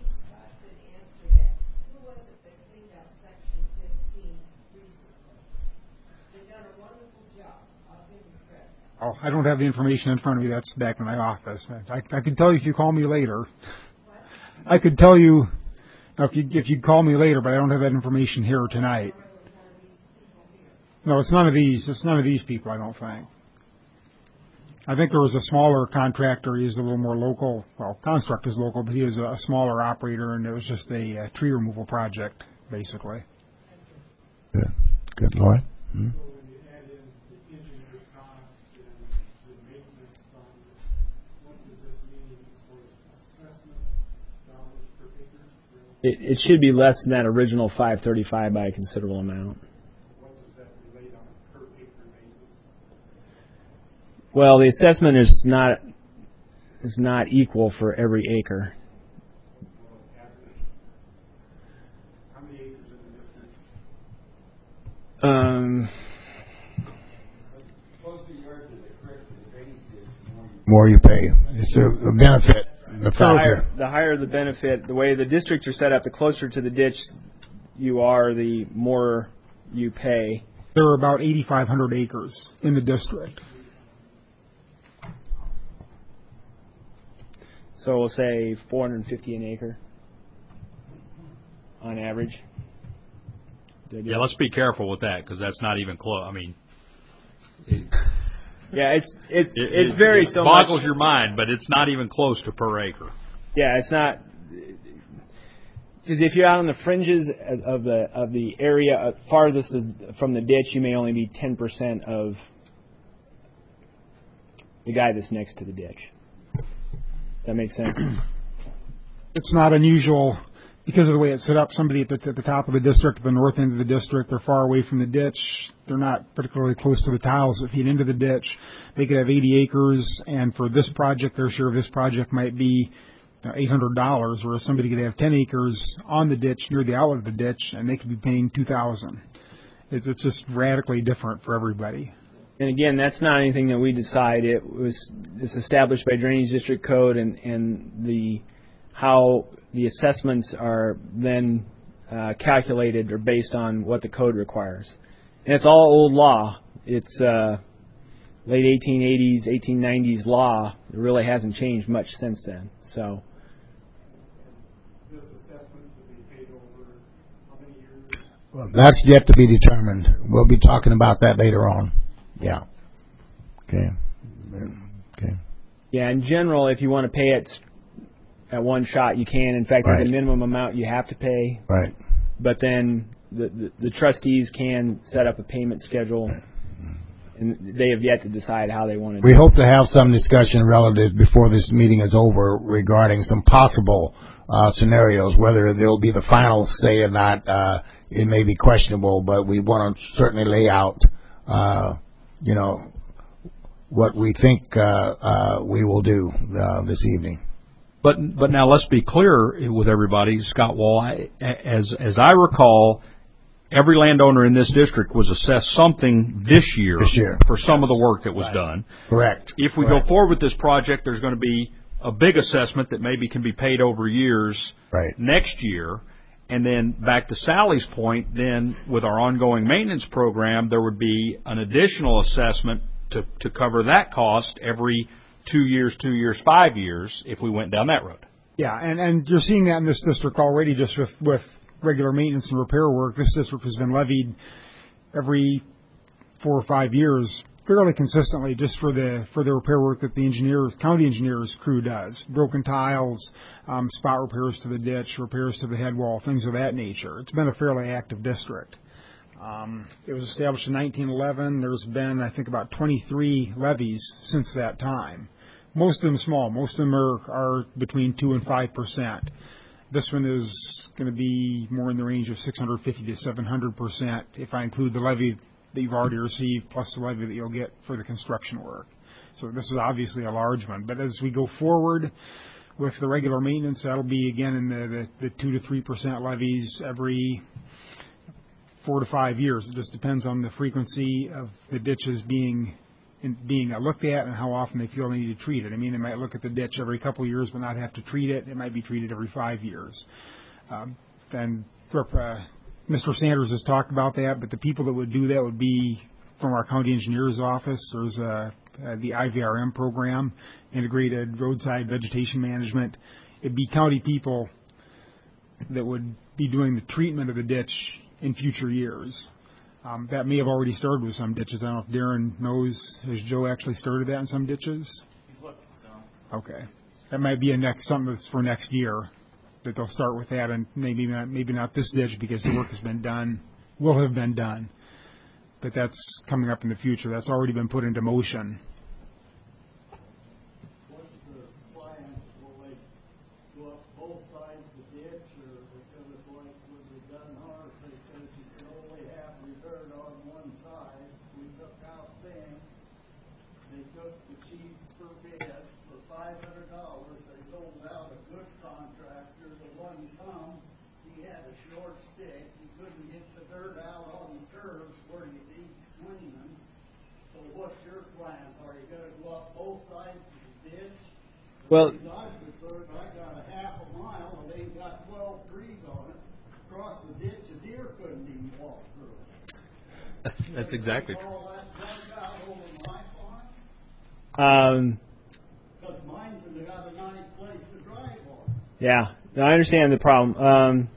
Oh, I don't have the information in front of me. That's back in my office. I, I could tell you if you call me later. I could tell you if you if you'd call me later, but I don't have that information here tonight. No, it's none of these. It's none of these people, I don't think. I think there was a smaller contractor. He's a little more local. Well, Construct is local, but he was a smaller operator, and it was just a uh, tree removal project, basically. Good. Good, Lloyd. Hmm? It, it should be less than that original five thirty-five by a considerable amount. What does that relate on a per acre basis? Well, the assessment is not is not equal for every acre. Well, average. How many acres in the district? Um, The closer you are to the creek, to the drainage ditch, the more you More you pay. It's a, a benefit. The the higher, the higher the benefit, the way the districts are set up, the closer to the ditch you are, the more you pay. There are about eighty-five hundred acres in the district. So we'll say four hundred fifty an acre on average. Yeah, let's be careful with that because that's not even close. I mean, yeah, it's it's it, it's it, very it so boggles much. your mind, but it's not even close to per acre. Yeah, it's not, because if you're out on the fringes of the of the area farthest from the ditch, you may only be ten percent of the guy that's next to the ditch. That makes sense. It's not unusual because of the way it's set up. Somebody at the, at the top of the district, at the north end of the district, they're far away from the ditch. They're not particularly close to the tiles that feed into the ditch. They could have eighty acres, and for this project, their share of this project might be eight hundred dollars, whereas somebody could have ten acres on the ditch near the outlet of the ditch, and they could be paying two thousand dollars. It's, it's just radically different for everybody. And again, that's not anything that we decide. It was it's established by Drainage District Code, and, and the how the assessments are then uh, calculated are based on what the code requires. And it's all old law. It's uh, late eighteen eighties, eighteen nineties law. It really hasn't changed much since then. So. this assessment to be paid over how many years? Well, that's yet to be determined. We'll be talking about that later on. Yeah. Okay. Okay. Yeah, in general, if you want to pay it at one shot, you can. In fact, Right. there's a minimum amount you have to pay. Right. But then the, the, the trustees can set up a payment schedule and they have yet to decide how they want to do We it. hope to have some discussion relative before this meeting is over regarding some possible uh, scenarios. Whether they'll be the final say or not, uh, it may be questionable, but we want to certainly lay out, uh, you know, what we think uh, uh, we will do uh, this evening. But but now let's be clear with everybody, Scott Wall. I, as as I recall, every landowner in this district was assessed something this year, This year. for some of the work that was Right. done. Correct. If we Correct. go forward with this project, there's going to be a big assessment that maybe can be paid over years Right. next year. And then back to Sally's point, then with our ongoing maintenance program, there would be an additional assessment to, to cover that cost every two years, two years, five years if we went down that road. Yeah, and, and you're seeing that in this district already just with, with regular maintenance and repair work. This district has been levied every four or five years fairly consistently just for the for the repair work that the engineers, county engineers crew does. Broken tiles, um, spot repairs to the ditch, repairs to the head wall, things of that nature. It's been a fairly active district. Um, it was established in nineteen eleven. There's been, I think, about twenty-three levies since that time. Most of them small. Most of them are, are between two and five percent. This one is going to be more in the range of six hundred fifty to seven hundred percent if I include the levy that you've already received plus the levy that you'll get for the construction work. So this is obviously a large one. But as we go forward with the regular maintenance, that'll be again in the, the, the two to three percent levies every four to five years. It just depends on the frequency of the ditches being in, being looked at and how often they feel they need to treat it. I mean, they might look at the ditch every couple of years but not have to treat it. It might be treated every five years. Um, then uh, Mister Sanders has talked about that, but the people that would do that would be from our county engineer's office. There's uh, uh, the I V R M program, Integrated Roadside Vegetation Management. It'd be county people that would be doing the treatment of the ditch in future years. Um, that may have already started with some ditches. I don't know if Darren knows. Has Joe actually started that in some ditches? He's looking, so. Okay. That might be a next something that's for next year, that they'll start with that, and maybe not, maybe not this ditch because the work has been done, will have been done. But that's coming up in the future. That's already been put into motion. What's the plan? Will they go up both sides of the ditch, or because it's like with the Dunhars, they said you can only have repaired on one side. We took out things. They took the cheap per bid for five hundred dollars. They sold out a good contractor. The one come, he had a short stick. He couldn't get the dirt out on the curves where you need cleaning. So what's your plan? Are you gonna go up both sides of the ditch? Well, As I'm concerned, I got a half a mile and they got twelve trees on it. Across the ditch, a deer couldn't even walk through it. That's exactly true. All that junk out over my farm? um, Because mine's got a nice place to drive on. yeah, no, I understand the problem. Um,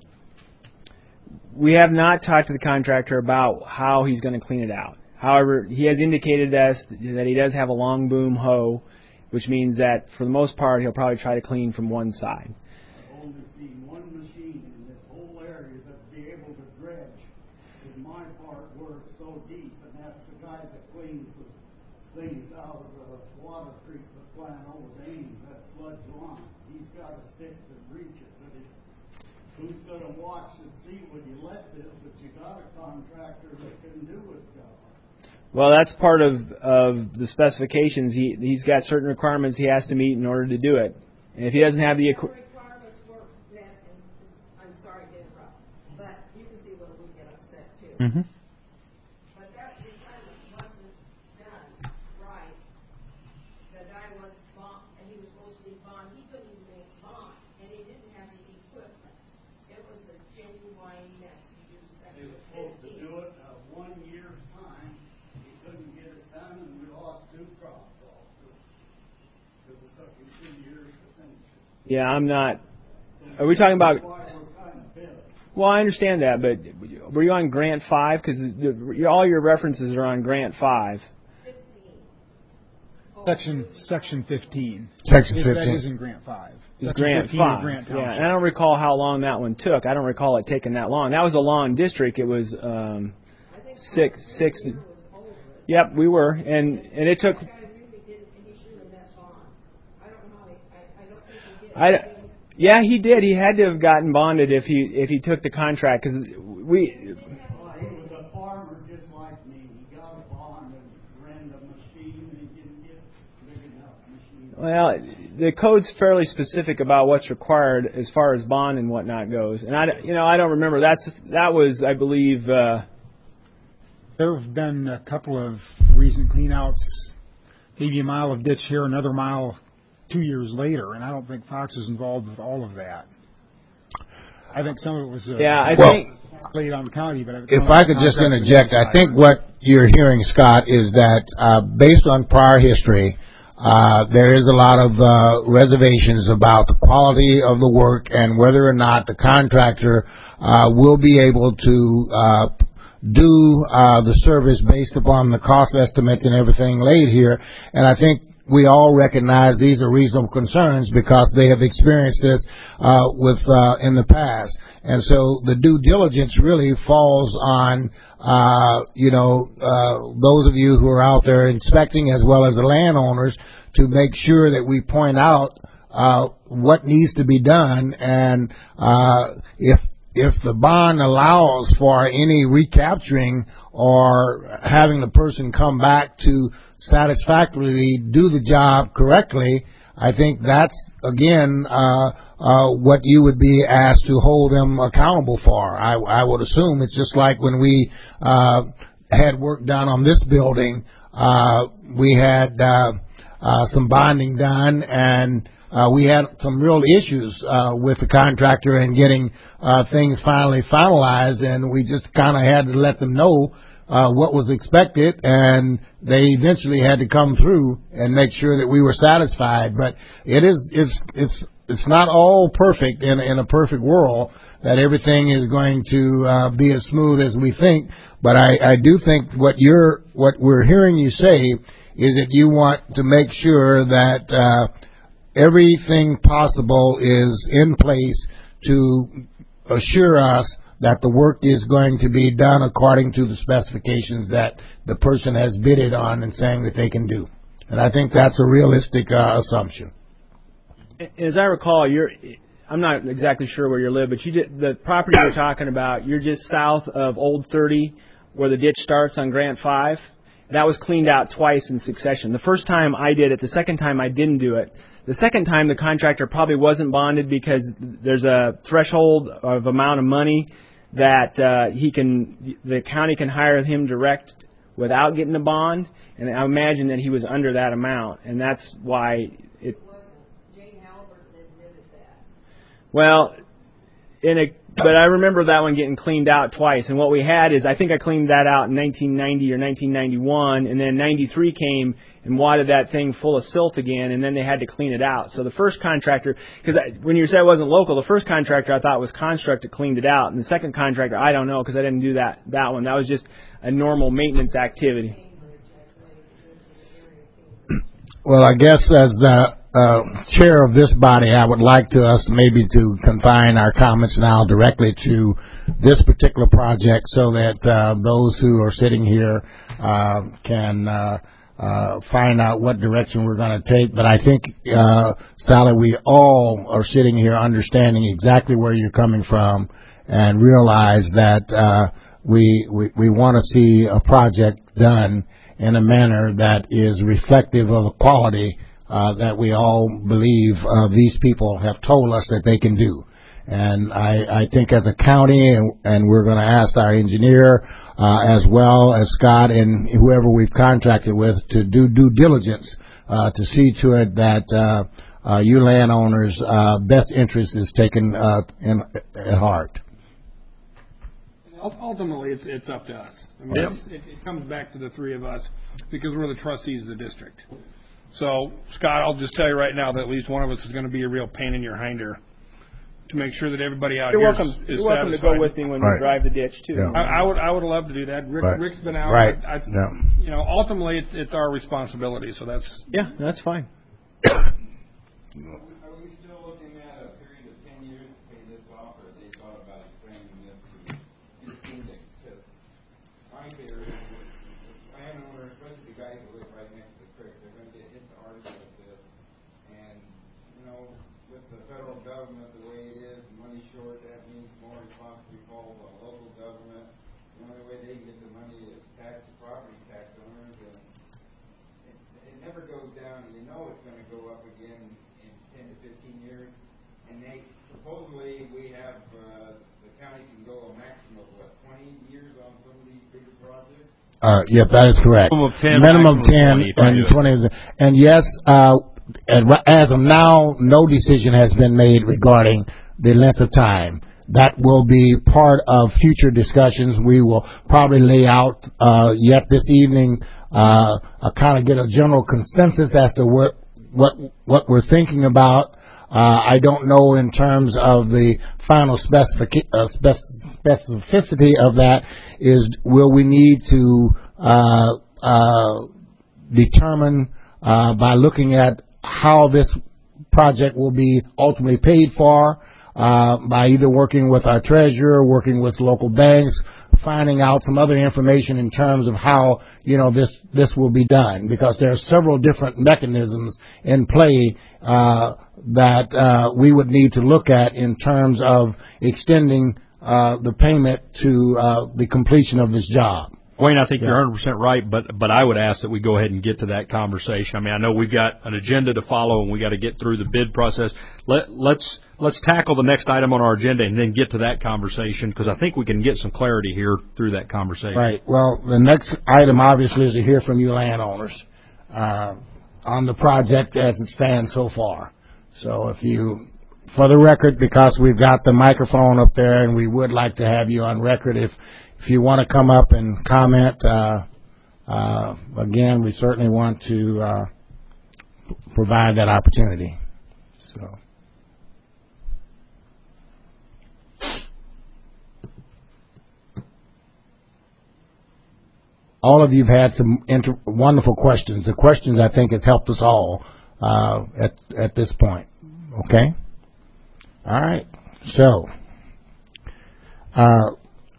we have not talked to the contractor about how he's going to clean it out. However, he has indicated to us that he does have a long boom hoe, which means that for the most part he'll probably try to clean from one side. I've only seen one machine in this whole area that'd be able to dredge in my part where it's so deep, and that's the guy that cleans the things out of the water treatment plant over at Ames, that's Sludge Lawn. He's got a stick to reach it, but it, who's gonna watch and see when you let this, that you got a contractor that can do his job? Well, that's part of, of the specifications. He, he's got certain requirements he has to meet in order to do it. And if he doesn't have the The equi- requirements were met, and I'm sorry to interrupt, but you can see where we get upset too. Mhm. But that requirement wasn't done right. The guy was bond, and he was supposed to be bond, he couldn't even make bond, and he didn't have the equipment. It was a genuine mess to do They section were supposed to fifteen. do it uh, one year's time. He couldn't get it done, and we lost two crops all through. Because it took him two years to finish it. Yeah, I'm not. Are we talking about? That's why we're kind of bitter. Well, I understand that, but were you on Grant five? Because all your references are on Grant five. Fifteen. Section Section fifteen. Section That fifteen. is in Grant five. It's Section Grant fifteen five. of Grant Yeah, Township. and I don't recall how long that one took. I don't recall it taking that long. That was a long district. It was um, I think six, six. Peter was over it. Yep, we were, and and it took. That guy really did, and he should have met bond. I don't know how he, I, I don't think he did. I, yeah, he did. He had to have gotten bonded if he if he took the contract because we. Well, he was a farmer just like me. He got a bond and ran the machine, and he didn't get big enough machine. Well, the code's fairly specific about what's required as far as bond and whatnot goes, and I, you know, I don't remember. That's that was, I believe. Uh, There have been a couple of recent cleanouts, maybe a mile of ditch here, another mile two years later, and I don't think Fox is involved with all of that. I think some of it was uh, yeah, I Well, think. laid on the county, but If I could just interject, I think what you're hearing, Scott, is that uh, based on prior history, uh, there is a lot of uh, reservations about the quality of the work and whether or not the contractor uh, will be able to uh, do uh, the service based upon the cost estimates and everything laid here. And I think we all recognize these are reasonable concerns because they have experienced this uh, with uh, in the past. And so the due diligence really falls on, uh, you know, uh, those of you who are out there inspecting as well as the landowners to make sure that we point out uh, what needs to be done. And uh, if if the bond allows for any recapturing or having the person come back to satisfactorily do the job correctly, I think that's, again, uh, uh, what you would be asked to hold them accountable for. I, I would assume it's just like when we uh, had work done on this building, uh, we had uh, uh, some bonding done, and uh, we had some real issues uh, with the contractor and getting uh, things finally finalized, and we just kind of had to let them know Uh, what was expected, and they eventually had to come through and make sure that we were satisfied. But it is, it's, it's, it's not all perfect in, in a perfect world that everything is going to uh, be as smooth as we think. But I, I do think what you're, what we're hearing you say is that you want to make sure that uh, everything possible is in place to assure us that the work is going to be done according to the specifications that the person has bidded on and saying that they can do. And I think that's a realistic uh, assumption. As I recall, you're, I'm not exactly sure where you live, but you did, the property you're talking about, you're just south of Old thirty, where the ditch starts on Grant five. That was cleaned out twice in succession. The first time I did it, the second time I didn't do it. The second time the contractor probably wasn't bonded because there's a threshold of amount of money that uh, he can, the county can hire him direct without getting a bond, and I imagine that he was under that amount, and that's why it. Jane Halliburton admitted that. Well, in a, but I remember that one getting cleaned out twice, and what we had is I think I cleaned that out in nineteen ninety or nineteen ninety-one, and then ninety-three came and wadded that thing full of silt again, and then they had to clean it out. So the first contractor, because when you said it wasn't local, the first contractor I thought was Construct that cleaned it out, and the second contractor I don't know because I didn't do that that one. That was just a normal maintenance activity. Well, I guess as the uh, chair of this body, I would like to us maybe to confine our comments now directly to this particular project so that uh, those who are sitting here uh, can uh, uh, find out what direction we're going to take. But I think, uh, Sally, we all are sitting here understanding exactly where you're coming from and realize that uh, we, we, we want to see a project done in a manner that is reflective of the quality uh, that we all believe uh, these people have told us that they can do. And I, I think as a county, and, and we're going to ask our engineer uh, as well as Scott and whoever we've contracted with to do due diligence uh, to see to it that uh, uh, you landowners' uh, best interest is taken uh, in, at heart. Ultimately, it's it's up to us. I mean, Yep. it's, it, it comes back to the three of us because we're the trustees of the district. So, Scott, I'll just tell you right now that at least one of us is going to be a real pain in your hinder to make sure that everybody out You're here welcome. is, is You're welcome to satisfied. go with me when Right. we drive the ditch too. Yeah. I, I would I would love to do that. Rick, Right. Rick's been out. Right. I, I, Yeah. You know, ultimately, it's it's our responsibility. So that's Yeah, that's fine. Are we still looking at a period of ten years to pay this off, or have they thought about expanding this to fifteen to, to my theory is that the landowner, know, with the federal government the way it is, money short, that means more responsibility falls on local government. The only way they can get the money is tax the property tax owners, and it, it never goes down. You know it's going to go up again in ten to fifteen years. And they supposedly we have uh, the county can go a maximum of what twenty years on some of these bigger projects. Uh, yeah, that is correct. Minimum of ten, Minimum of ten maximum and twenty. twenty. is- And yes, uh, and ri- as of now, no decision has been made regarding the length of time. That will be part of future discussions. We will probably lay out uh, yet this evening, uh, uh, kind of get a general consensus as to what what what we're thinking about. Uh, I don't know in terms of the final specific- uh, spec- specificity of that is will we need to uh, uh, determine uh, by looking at how this project will be ultimately paid for uh, by either working with our treasurer, working with local banks, finding out some other information in terms of how, you know, this this will be done, because there are several different mechanisms in play uh, that uh, we would need to look at in terms of extending uh, the payment to uh, the completion of this job. Wayne, I think Yeah. you're one hundred percent right, but but I would ask that we go ahead and get to that conversation. I mean, I know we've got an agenda to follow, and we got to get through the bid process. Let let's let's tackle the next item on our agenda and then get to that conversation, because I think we can get some clarity here through that conversation. Right. Well, the next item obviously is to hear from you landowners uh, on the project as it stands so far. So if you, for the record, because we've got the microphone up there, and we would like to have you on record, if if you want to come up and comment, uh, uh, again, we certainly want to uh, p- provide that opportunity. So. All of you've had some inter- wonderful questions. The questions, I think, has helped us all uh, at at this point. Okay? All right. So, uh,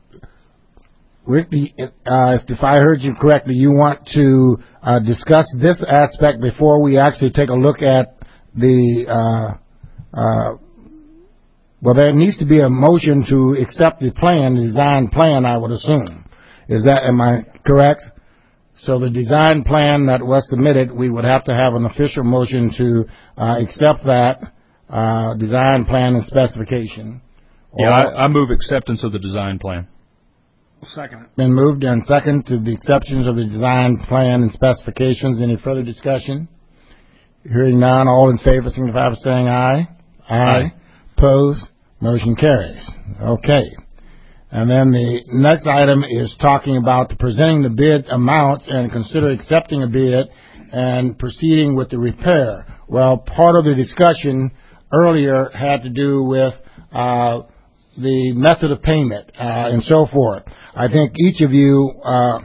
Rick, do you- uh, if, if I heard you correctly, you want to uh, discuss this aspect before we actually take a look at the, uh, uh, well, there needs to be a motion to accept the plan, the design plan, I would assume. Is that, am I correct? So the design plan that was submitted, we would have to have an official motion to uh, accept that uh, design plan and specification. Yeah, Or- I, I move acceptance of the design plan. Second it. Been moved and second to the exceptions of the design plan and specifications. Any further discussion? Hearing none, all in favor signify by saying aye. Aye. Opposed? Motion carries. Okay. And then the next item is talking about presenting the bid amounts and consider accepting a bid and proceeding with the repair. Well, part of the discussion earlier had to do with uh, the method of payment uh, and so forth. I think each of you uh,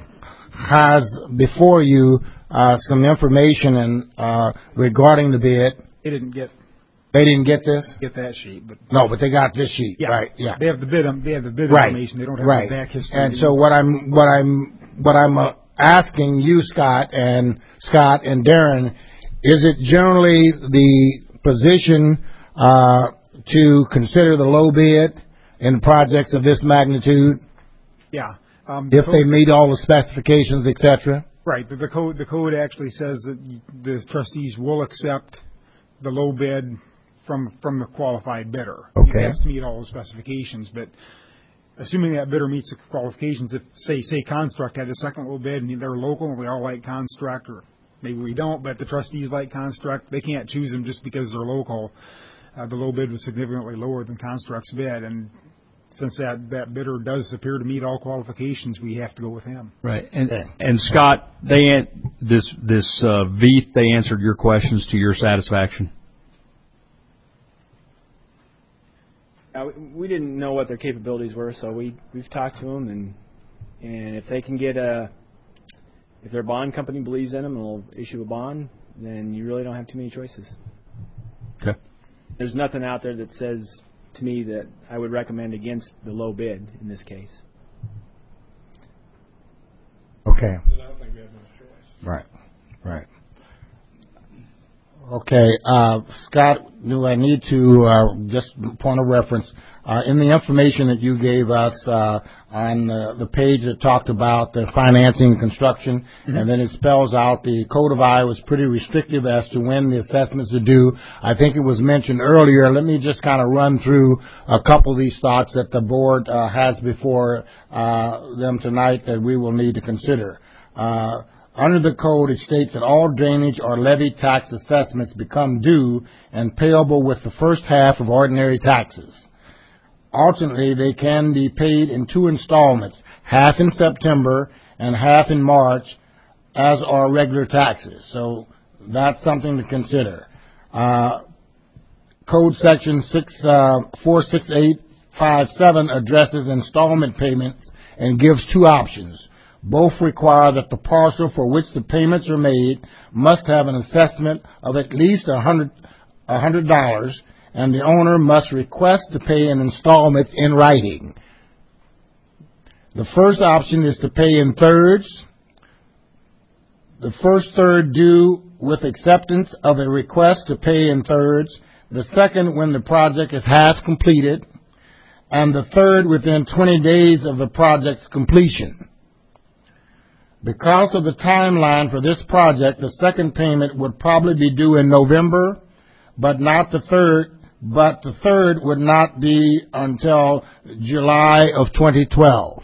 has before you uh, some information and uh, regarding the bid. They didn't get They didn't get this? get that sheet, but No, but they got this sheet, yeah, right? Yeah. They have the bid. um, They have the bid Right. information. They don't have Right. the back history. And so what I'm what I'm what I'm uh, asking you, Scott and Scott and Darren, is it generally the position uh, to consider the low bid in projects of this magnitude yeah, um, the if they code- meet all the specifications, et cetera? right. The, the code the code actually says that y- the trustees will accept the low bid from from the qualified bidder. Okay. It has to meet all the specifications, but assuming that bidder meets the qualifications, if say say Construct had the second low bid and they're local and we all like Construct, or maybe we don't, but the trustees like Construct, they can't choose them just because they're local. Uh, the low bid was significantly lower than Construct's bid, and since that, that bidder does appear to meet all qualifications, we have to go with him. Right. And and Scott, they an- this this uh, V E T, they answered your questions to your satisfaction. Uh, we didn't know what their capabilities were, so we we've talked to them, and and if they can get a, if their bond company believes in them and will issue a bond, then you really don't have too many choices. Okay. There's nothing out there that says to me that I would recommend against the low bid in this case. Okay. Then I don't think we have much choice. Right. Right. Okay, uh, Scott, do I need to, uh, just point of reference, uh, in the information that you gave us, uh, on the, the page that talked about the financing and construction, mm-hmm. and then it spells out the Code of Iowa is pretty restrictive as to when the assessments are due. I think it was mentioned earlier. Let me just kind of run through a couple of these thoughts that the board, uh, has before, uh, them tonight that we will need to consider. Uh, Under the code, it states that all drainage or levy tax assessments become due and payable with the first half of ordinary taxes. Alternately, they can be paid in two installments, half in September and half in March, as are regular taxes. So that's something to consider. Uh, code section six, uh, four six eight five seven addresses installment payments and gives two options. Both require that the parcel for which the payments are made must have an assessment of at least one hundred dollars, and the owner must request to pay in installments in writing. The first option is to pay in thirds. The first third due with acceptance of a request to pay in thirds. The second when the project is half completed. And the third within twenty days of the project's completion. Because of the timeline for this project, the second payment would probably be due in November, but not the third, but the third would not be until July of twenty twelve.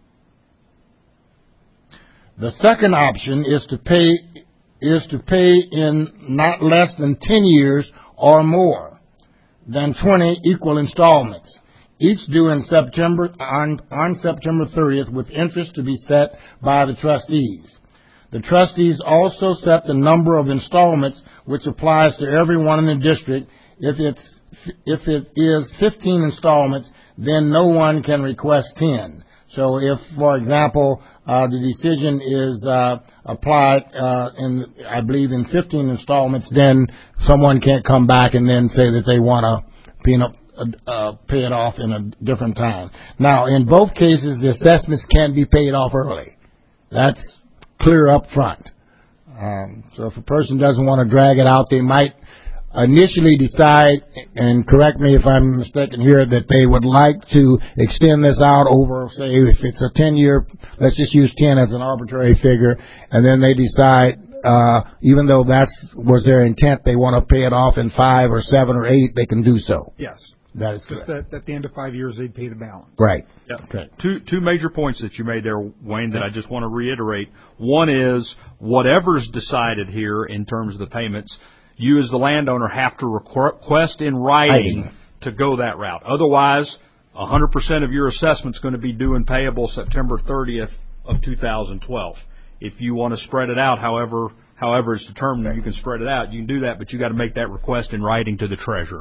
The second option is to pay, is to pay in not less than ten years or more than twenty equal installments, each due in September, on, on September thirtieth, with interest to be set by the trustees. The trustees also set the number of installments, which applies to everyone in the district. If it's, if it is fifteen installments, then no one can request ten. So if, for example, uh, the decision is, uh, applied, uh, in, I believe in fifteen installments, then someone can't come back and then say that they want to peanut, Uh, pay it off in a different time. Now, in both cases, the assessments can be paid off early. That's clear up front. Um, so if a person doesn't want to drag it out, they might initially decide, and correct me if I'm mistaken here, that they would like to extend this out over, say, if it's a ten-year, let's just use ten as an arbitrary figure, and then they decide, uh, even though that's was their intent, they want to pay it off in five or seven or eight, they can do so. Yes. That is correct. Just that at the end of five years, they'd pay the balance. Right. Yeah. Okay. Two two major points that you made there, Wayne, that I just want to reiterate. One is whatever's decided here in terms of the payments, you as the landowner have to request in writing Writing. to go that route. Otherwise, one hundred percent of your assessment's going to be due and payable September thirtieth of two thousand twelve. If you want to spread it out, however, however it's determined, you can spread it out. You can do that, but you got to make that request in writing to the treasurer.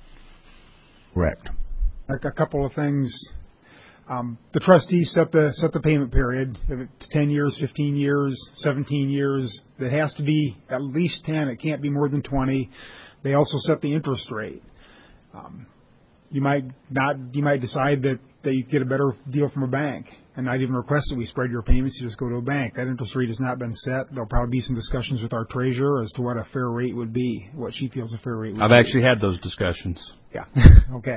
Correct. A, a couple of things. Um, the trustees set the set the payment period. If it's ten years, fifteen years, seventeen years, it has to be at least ten. It can't be more than twenty. They also set the interest rate. Um, you might not. You might decide that, that you get a better deal from a bank and not even request that we spread your payments. You just go to a bank. That interest rate has not been set. There'll probably be some discussions with our treasurer as to what a fair rate would be, what she feels a fair rate would I've be. I've actually had those discussions. Yeah. Okay.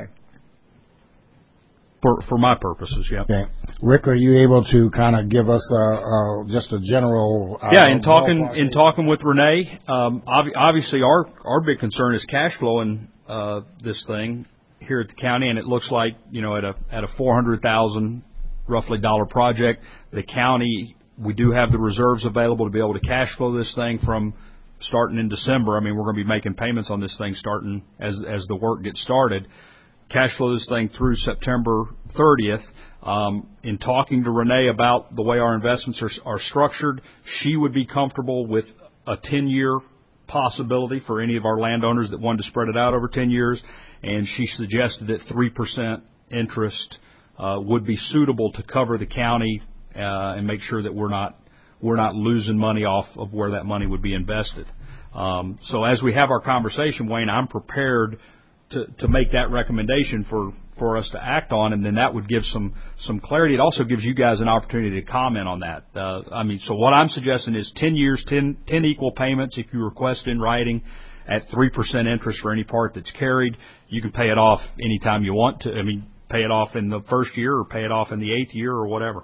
For for my purposes, yeah. Okay. Rick, are you able to kind of give us a, a, just a general... Uh, yeah, in talking in talking with Renee, um, ob- obviously our, our big concern is cash flowing uh, this thing here at the county, and it looks like, you know, at a at a four hundred thousand roughly dollar project, the county, we do have the reserves available to be able to cash flow this thing from starting in December. I mean, we're going to be making payments on this thing starting as as the work gets started. Cash flow this thing through September thirtieth. Um, in talking to Renee about the way our investments are, are structured, she would be comfortable with a ten-year possibility for any of our landowners that wanted to spread it out over ten years, and she suggested that three percent interest uh, would be suitable to cover the county uh, and make sure that we're not we're not losing money off of where that money would be invested. Um, so as we have our conversation, Wayne, I'm prepared to, to make that recommendation for, for us to act on, and then that would give some, some clarity. It also gives you guys an opportunity to comment on that. Uh, I mean, so what I'm suggesting is ten years, ten, ten equal payments if you request in writing, at three percent interest for any part that's carried. You can pay it off anytime you want to. I mean, pay it off in the first year or pay it off in the eighth year or whatever.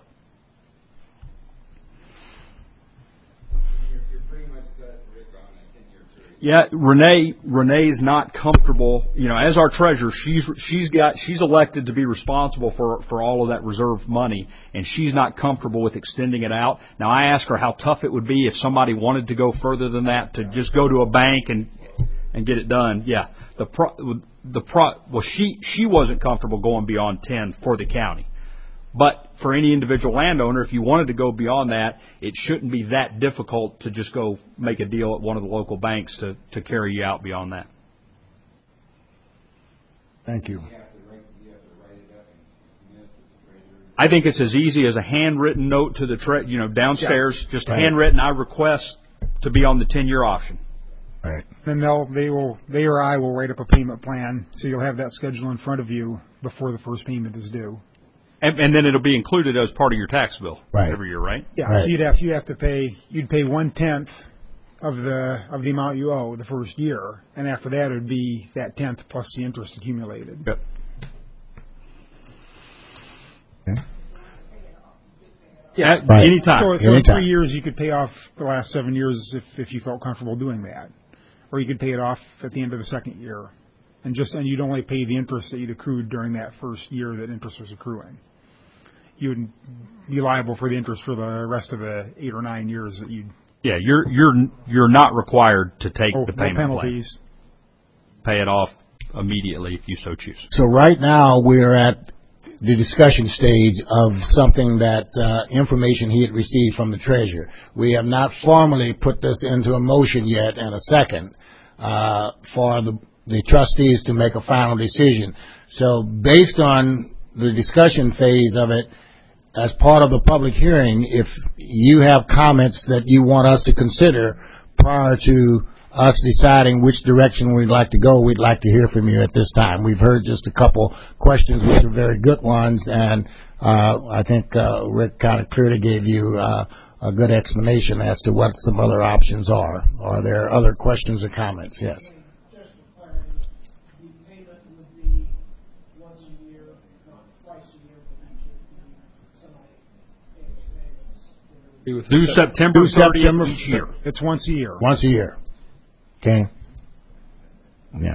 Yeah, Renee. Renee's not comfortable. You know, as our treasurer, she's she's got she's elected to be responsible for for all of that reserve money, and she's not comfortable with extending it out. Now, I asked her how tough it would be if somebody wanted to go further than that, to just go to a bank and and get it done. Yeah, the pro, the pro. Well, she she wasn't comfortable going beyond ten for the county. But for any individual landowner, if you wanted to go beyond that, it shouldn't be that difficult to just go make a deal at one of the local banks to, to carry you out beyond that. Thank you. I think it's as easy as a handwritten note to the tre- you know downstairs, yeah. just right. handwritten. I request to be on the ten-year option. Right. Then they'll they will they or I will write up a payment plan, so you'll have that schedule in front of you before the first payment is due. And, and then it'll be included as part of your tax bill right. every year, right? Yeah. Right. So you'd have you have to pay you'd pay one tenth of the of the amount you owe the first year, and after that it would be that tenth plus the interest accumulated. Yep. Okay. Yeah, right. anytime. So, so anytime. in three years you could pay off the last seven years if if you felt comfortable doing that, or you could pay it off at the end of the second year, and just and you'd only pay the interest that you'd accrued during that first year that interest was accruing. You would be liable for the interest for the rest of the eight or nine years that you'd. Yeah, you're you're you're not required to take Oh, the no payment penalties. plan. Pay it off immediately if you so choose. So right now we're at the discussion stage of something that uh, information he had received from the treasurer. We have not formally put this into a motion yet and a second uh, for the the trustees to make a final decision. So based on the discussion phase of it, as part of the public hearing, if you have comments that you want us to consider prior to us deciding which direction we'd like to go, we'd like to hear from you at this time. We've heard just a couple questions, which are very good ones, and uh, I think uh, Rick kind of clearly gave you uh, a good explanation as to what some other options are. Are there other questions or comments? Yes. Just for clarity, the payment would be once a year, not twice a year, but actually somebody pays payments. Through September Through thirtieth September each year. It's once a year. Once a year. Okay. Yeah.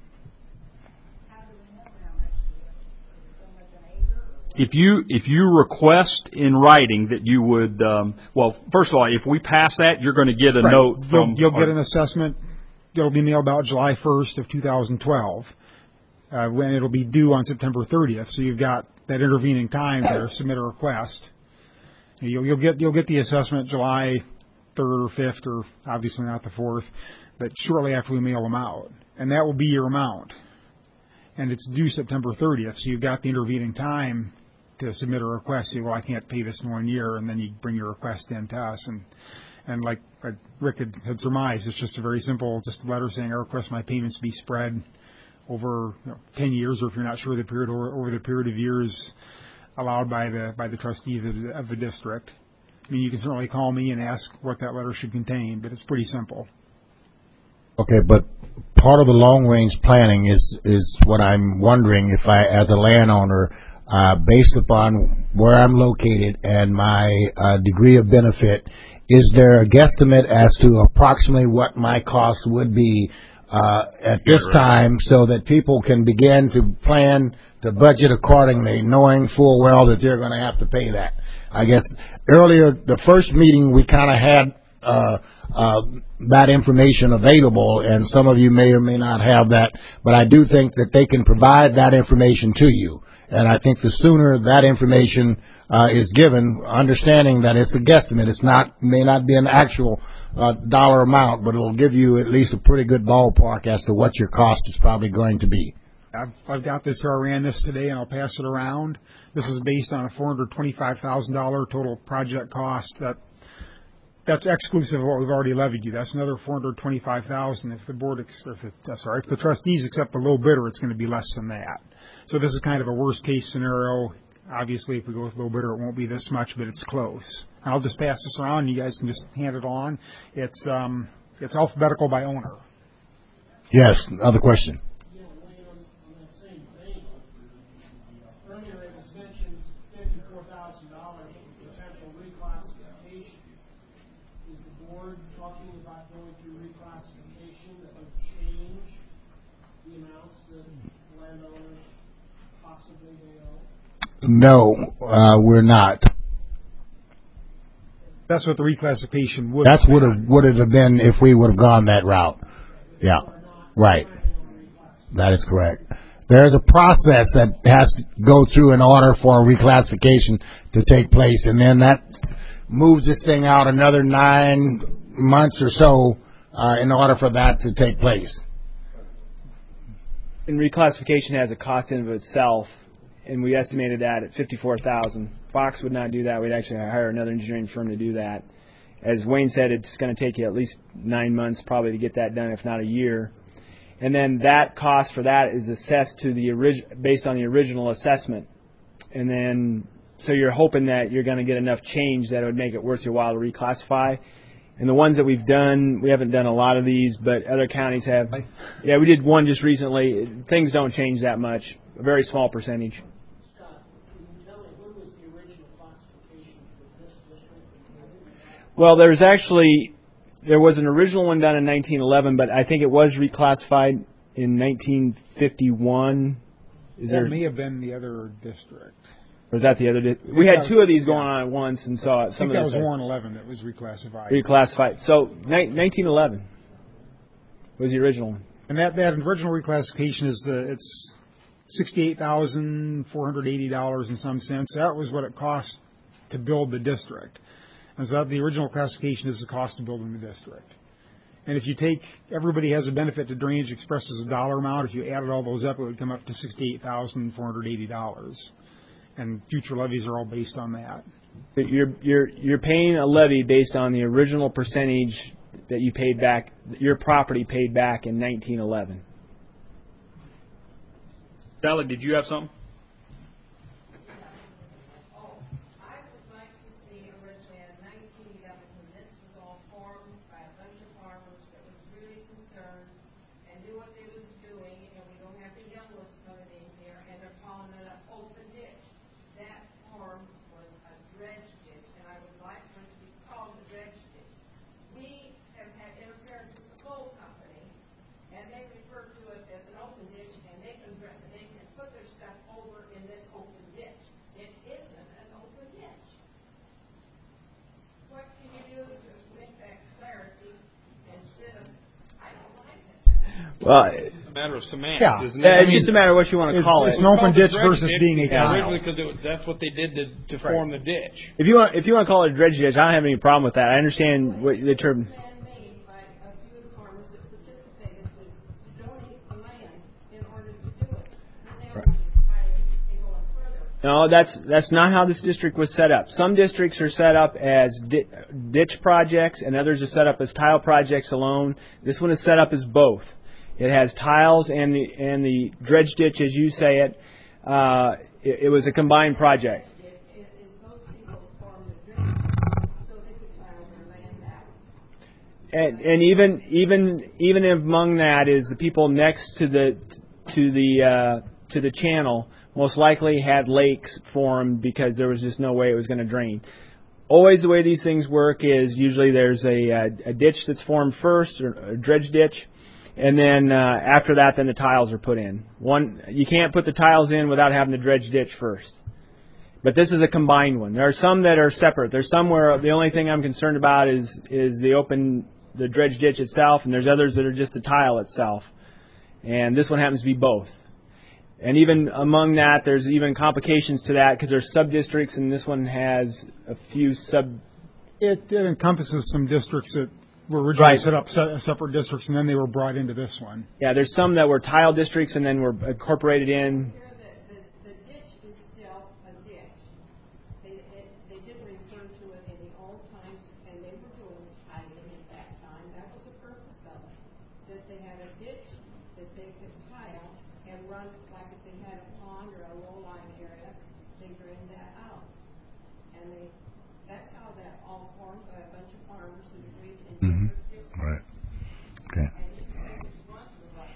If you if you request in writing that you would, um, well, first of all, if we pass that, you're going to get a Right. note from. You'll, you'll our, get an assessment. It'll be mailed out July first of two thousand twelve, uh, when it'll be due on September thirtieth. So you've got that intervening time to submit a request. You'll, you'll get you'll get the assessment July third or fifth, or obviously not the fourth, but shortly after we mail them out, and that will be your amount. And it's due September thirtieth, so you've got the intervening time to submit a request. Say, well, I can't pay this in one year, and then you bring your request in to us. And and like, like Rick had, had surmised, it's just a very simple, just a letter saying I request my payments be spread over you know, ten years, or if you're not sure the period, over, over the period of years allowed by the by the trustee of the, of the district. I mean, you can certainly call me and ask what that letter should contain, but it's pretty simple. Okay, but part of the long-range planning is is what I'm wondering if I, as a landowner, uh, based upon where I'm located and my uh, degree of benefit, is there a guesstimate as to approximately what my cost would be uh, at this Yeah, right. time, so that people can begin to plan to budget accordingly, knowing full well that they're going to have to pay that? I guess earlier, the first meeting, we kind of had uh, uh, that information available, and some of you may or may not have that, but I do think that they can provide that information to you. And I think the sooner that information uh, is given, understanding that it's a guesstimate, it's not may not be an actual uh, dollar amount, but it'll give you at least a pretty good ballpark as to what your cost is probably going to be. I've, I've got this here. I ran this today, and I'll pass it around. This is based on a four hundred twenty-five thousand dollars total project cost. That that's exclusive of what we've already levied you. That's another four hundred twenty-five thousand dollars. If the board, if it, uh, sorry, if the trustees accept the low bidder, it's going to be less than that. So this is kind of a worst case scenario. Obviously, if we go with low bidder, it won't be this much, but it's close. And I'll just pass this around. And you guys can just hand it on. It's um, it's alphabetical by owner. Yes, other question. Yeah, Wayne, on, on that same vein, earlier it was mentioned fifty-four thousand dollars for potential reclassification. Is the board talking about going through reclassification that would change the amounts that landowners possibly may owe? No, uh, we're not. That's what the reclassification would. That's would have would it have been if we would have gone that route. Yeah, right. That is correct. There is a process that has to go through in order for a reclassification to take place, and then that moves this thing out another nine months or so uh, in order for that to take place. And reclassification has a cost in of itself, and we estimated that at fifty-four thousand dollars. Fox would not do that. We'd actually hire another engineering firm to do that. As Wayne said, it's going to take you at least nine months probably to get that done, if not a year. And then that cost for that is assessed to the orig- based on the original assessment. And then, so you're hoping that you're going to get enough change that it would make it worth your while to reclassify. And the ones that we've done, we haven't done a lot of these, but other counties have. Yeah, we did one just recently. Things don't change that much, a very small percentage. Scott, can you tell me when was the original classification for this district? Well, there's actually, there was an original one done in nineteen eleven, but I think it was reclassified in nineteen fifty-one. Is That there, may have been the other district. or is that the other? Di- we had two of these going on at once and saw I some think that of was this Warren eleven that was reclassified. reclassified. So ni- nineteen eleven was the original one. And that, that original reclassification is the it's sixty-eight thousand four hundred eighty dollars and some cents. That was what it cost to build the district. And so that the original classification is the cost of building the district. And if you take everybody has a benefit to drainage expressed as a dollar amount, if you added all those up, it would come up to sixty-eight thousand four hundred eighty dollars. And future levies are all based on that. But you're you're you're paying a levy based on the original percentage that you paid back, your property paid back in nineteen eleven. Sally, did you have something? Oh, I would like to see originally in nineteen eleven, when this was all formed by a bunch of farmers that was really concerned and knew what they was doing, and we don't have the young list coming in here, and they're calling it an open ditch. That form was a dredge ditch, and I would like for it to be called a dredge ditch. We have had interference with the coal company, and they refer to it as an open ditch, and they can, dre- they can put their stuff over in this open ditch. It isn't an open ditch. What can you do to make that clarity instead of, I don't like it. Well, It's a matter of semantics, Yeah. isn't it? yeah, I it's mean, just a matter of what you want to It's, call it's it. an open called the ditch dredge versus ditch being a tile. originally because that's what they did to, to form the ditch. If you want, if you want to call it a dredge ditch, I don't have any problem with that. I understand what the term. Man-made by a few of the farmers that participated to donate the land in order to do it. And now we're just fighting and going further. No, that's that's not how this district was set up. Some districts are set up as di- ditch projects, and others are set up as tile projects alone. This one is set up as both. It has tiles and the and the dredge ditch, as you say it. Uh, it, it was a combined project. It is those people formed a dredge so they could tile their land out. And, and even even even among that is the people next to the to the uh, to the channel most likely had lakes formed because there was just no way it was going to drain. Always the way these things work is usually there's a, a, a ditch that's formed first, or a dredge ditch, and then uh, after that, then the tiles are put in. One, you can't put the tiles in without having the dredge ditch first. But this is a combined one. There are some that are separate. There's some where the only thing I'm concerned about is is the open the dredge ditch itself, and there's others that are just the tile itself. And this one happens to be both. And even among that, there's even complications to that because there's sub-districts, and this one has a few sub... It, it encompasses some districts that were originally Right. set up se- separate districts, and then they were brought into this one. Yeah, there's some that were tile districts and then were incorporated in. Here, the, the, the ditch is still a ditch. They, it, they did refer to it in the old times, and they were doing tiling at that time. That was the purpose of it. That they had a ditch that they could tile and run, like if they had a pond or a low line area, they drained that out. And they, that's how that all formed by a bunch of farmers that agreed in Mhm. different districts. Right. Okay. And just make it run the right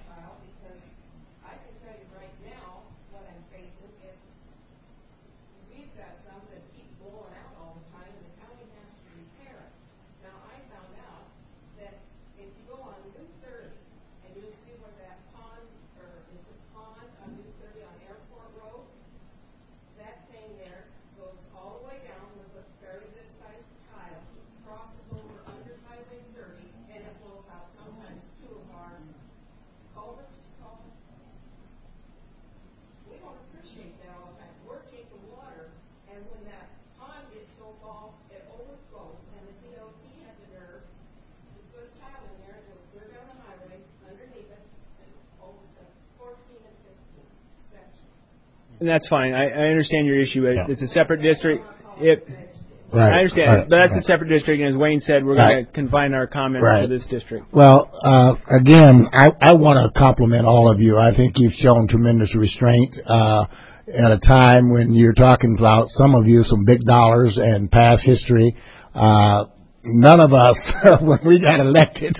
snowfall, it overflows, and the D O T had the nerve to put a tile in there, and it was clear down the highway, underneath it, and over to fourteen and fifteen section. And that's fine. I, I understand your issue. It- Yeah. It's a separate district. It, Right. I understand, right, but that's right. a separate district, and as Wayne said, we're going Right. to confine our comments Right. to this district. Well, uh, again, I, I want to compliment all of you. I think you've shown tremendous restraint uh, at a time when you're talking about, some of you, some big dollars and past history. Uh, none of us, when we got elected,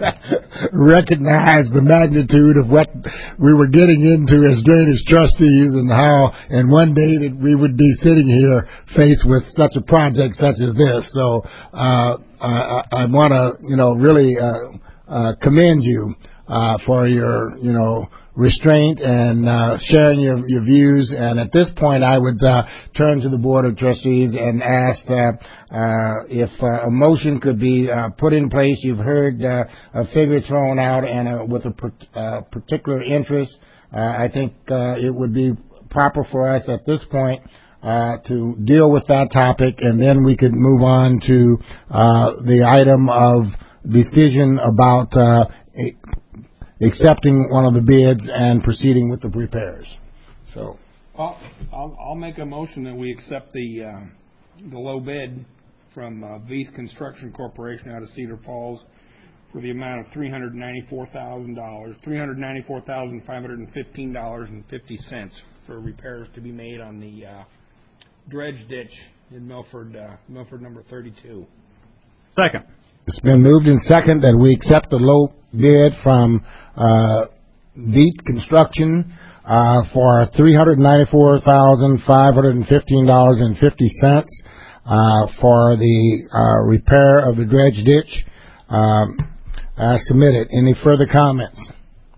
recognized the magnitude of what we were getting into as drainage trustees, and how in one day that we would be sitting here faced with such a project such as this. So uh, I, I want to, you know, really uh, uh, commend you uh, for your, you know, restraint and uh, sharing your, your views. And at this point, I would uh, turn to the Board of Trustees and ask uh, uh, if uh, a motion could be uh, put in place. You've heard uh, a figure thrown out, and uh, with a per- uh, particular interest, uh, I think uh, it would be proper for us at this point uh, to deal with that topic, and then we could move on to uh, the item of decision about uh, a, accepting one of the bids and proceeding with the repairs. So, I'll, I'll, I'll make a motion that we accept the, uh, the low bid from uh, Veith Construction Corporation out of Cedar Falls for the amount of three hundred ninety-four thousand dollars, three hundred ninety-four thousand five hundred fifteen dollars and fifty cents for repairs to be made on the uh, dredge ditch in Milford, uh, Milford number thirty-two. Second. it's been moved in second that we accept the low bid from uh, Veith Construction uh, for three hundred ninety-four thousand five hundred fifteen dollars and fifty cents uh, for the uh, repair of the dredge ditch. Um, as submitted. Any further comments?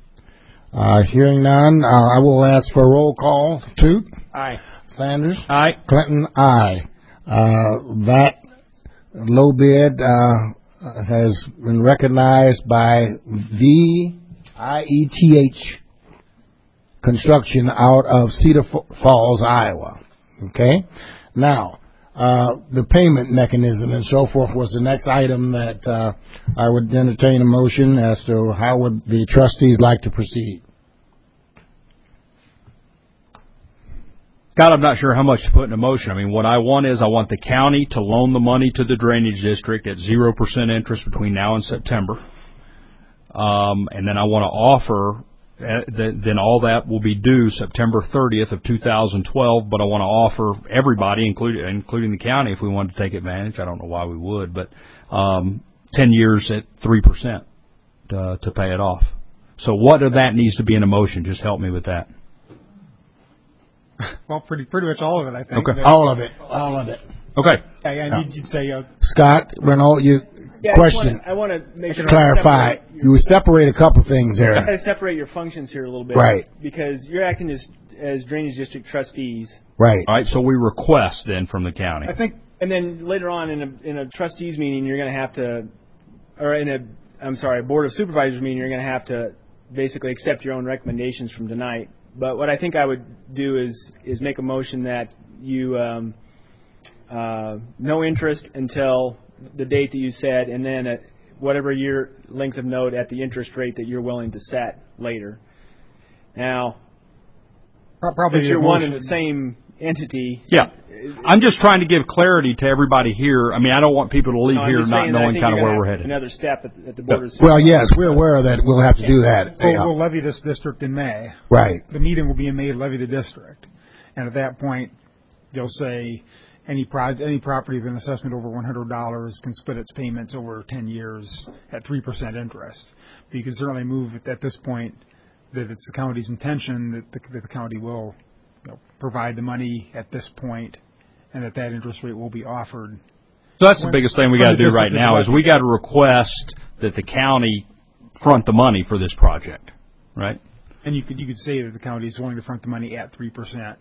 Uh, hearing none, uh, I will ask for a roll call. Toot? Aye. Sanders? Aye. Clinton? Aye. Uh, that low bid uh, has been recognized by V I E T H Construction out of Cedar Falls, Iowa. Okay? Now, uh, the payment mechanism and so forth was the next item that uh, I would entertain a motion as to how would the trustees like to proceed. Scott, I'm not sure how much to put in a motion. I mean, what I want is I want the county to loan the money to the drainage district at zero percent interest between now and September. Um, and then I want to offer, uh, th- then all that will be due September thirtieth of two thousand twelve, but I want to offer everybody, including, including the county, if we wanted to take advantage. I don't know why we would, but um, ten years at three percent to, to pay it off. So what of that needs to be in a motion? Just help me with that. Well, pretty pretty much all of it, I think. Okay. That- All of it. All of it. Okay. Yeah, yeah, you'd, you'd say, uh, Scott, Renault, you Yeah, question. I want to make sure Clarify. separate You separate a couple things your- there. gotta separate your functions here a little bit, Right. Because you're acting as as drainage district trustees, Right. All right, so we request then from the county. I think and then later on in a in a trustees meeting, you're going to have to, or in a I'm sorry, board of supervisors meeting, you're going to have to basically accept your own recommendations from tonight. But what I think I would do is is make a motion that you um, uh, no interest until the date that you said, and then at whatever year length of note at the interest rate that you're willing to set later. Now, pro- probably if the you're one and motion- the same entity, Yeah. I'm just trying to give clarity to everybody here. I mean, I don't want people to leave no, I'm here just not saying that I knowing think kind of you're where gonna we're have headed. Another step at, at the board of Well, supervisors. yes, we're aware of that. We'll have to do that. We'll, Yeah. we'll levy this district in May. Right. The meeting will be in May to levy the district. And at that point, they'll say any pro- any property with an assessment over one hundred dollars can split its payments over ten years at three percent interest. But you can certainly move it at this point that it's the county's intention that the, that the county will, you know, provide the money at this point, and that that interest rate will be offered. So that's the biggest thing we got to do right now is we got to request that the county front the money for this project, right? And you could you could say that the county is willing to front the money at three percent.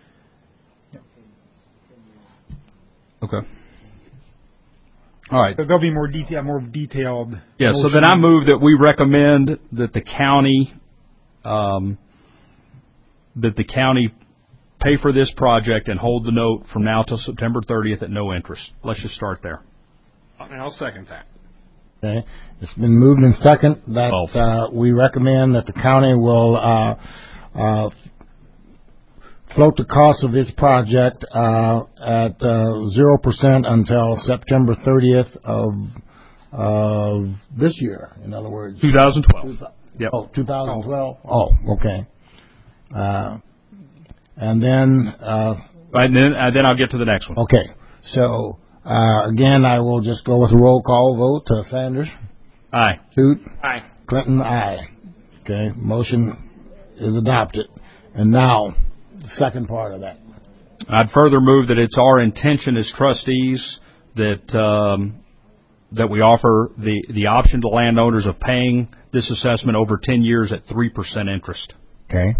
Okay. All right. So there'll be more detail, more detailed. Yeah, so motion. then I move that we recommend that the county, um, that the county pay for this project and hold the note from now till September thirtieth at no interest. Let's just start there. And I'll second that. Okay. It's been moved in second that Oh. uh, we recommend that the county will uh, uh, float the cost of this project uh, at uh, zero percent until September thirtieth of of this year. In other words, twenty twelve. Yep. Oh, twenty twelve. Oh, okay. Uh, and then, uh, Right, and then, uh, then I'll get to the next one. okay. So uh, again, I will just go with a roll call vote. Uh, Sanders, Aye. Toot, Aye. Clinton, aye. Okay, motion is adopted. And now, the second part of that. I'd further move that it's our intention as trustees that um, that we offer the, the option to landowners of paying this assessment over ten years at three percent interest. Okay.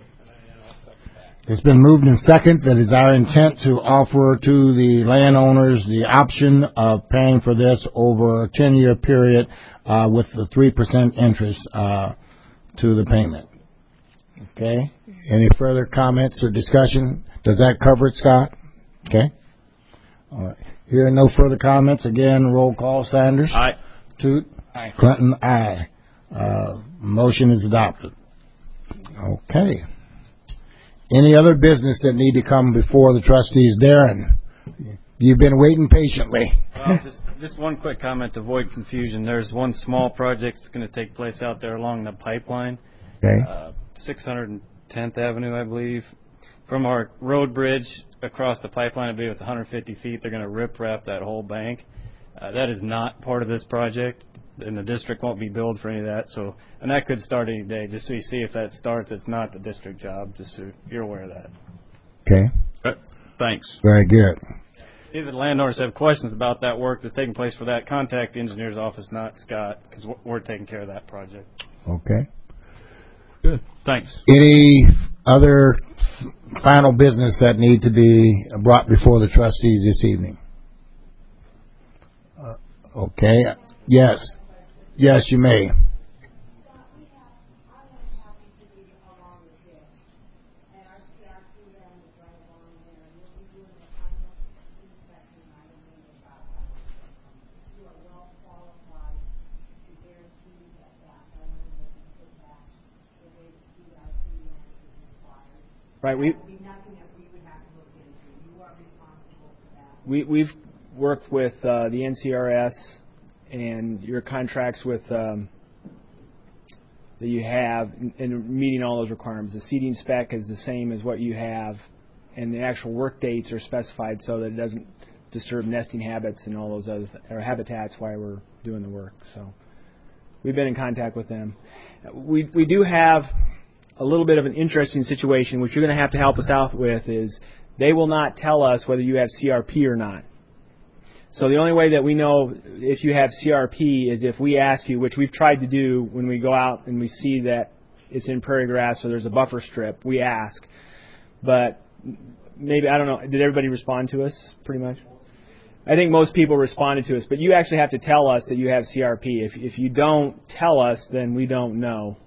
It's been moved in second that it's our intent to offer to the landowners the option of paying for this over a ten-year period uh, with the three percent interest uh, to the payment. Okay. Any further comments or discussion? Does that cover it, Scott? Okay. All right. Here are no further comments. Again, roll call. Sanders. Aye. Toot. Aye. Clinton, aye. Uh, motion is adopted. Okay. Any other business that need to come before the trustees? Darren, you've been waiting patiently. Well, just, just one quick comment to avoid confusion. There's one small project that's going to take place out there along the pipeline. Okay. Uh, six hundred tenth Avenue, I believe. From our road bridge across the pipeline, I believe it's one hundred fifty feet, they're going to rip wrap that whole bank. Uh, that is not part of this project, and the district won't be billed for any of that. So, and that could start any day. Just so you see if that starts, it's not the district job. Just so you're aware of that. Okay. Uh, thanks. Very good. If the landowners have questions about that work that's taking place for that, contact the engineer's office, not Scott, because we're taking care of that project. Okay. Good. Thanks. Any other final business that need to be brought before the trustees this evening? Uh, okay. Yes. Yes, you may. Right. We we we've worked with uh, the N C R S and your contracts with um, that you have in, in meeting all those requirements. The seating spec is the same as what you have, and the actual work dates are specified so that it doesn't disturb nesting habits and all those other th- or habitats while we're doing the work. So we've been in contact with them. We we do have a little bit of an interesting situation, which you're going to have to help us out with, is they will not tell us whether you have C R P or not. So the only way that we know if you have C R P is if we ask you, which we've tried to do when we go out and we see that it's in prairie grass or there's a buffer strip, we ask. But maybe, I don't know, did everybody respond to us pretty much? I think most people responded to us, but you actually have to tell us that you have C R P. If, if you don't tell us, then we don't know.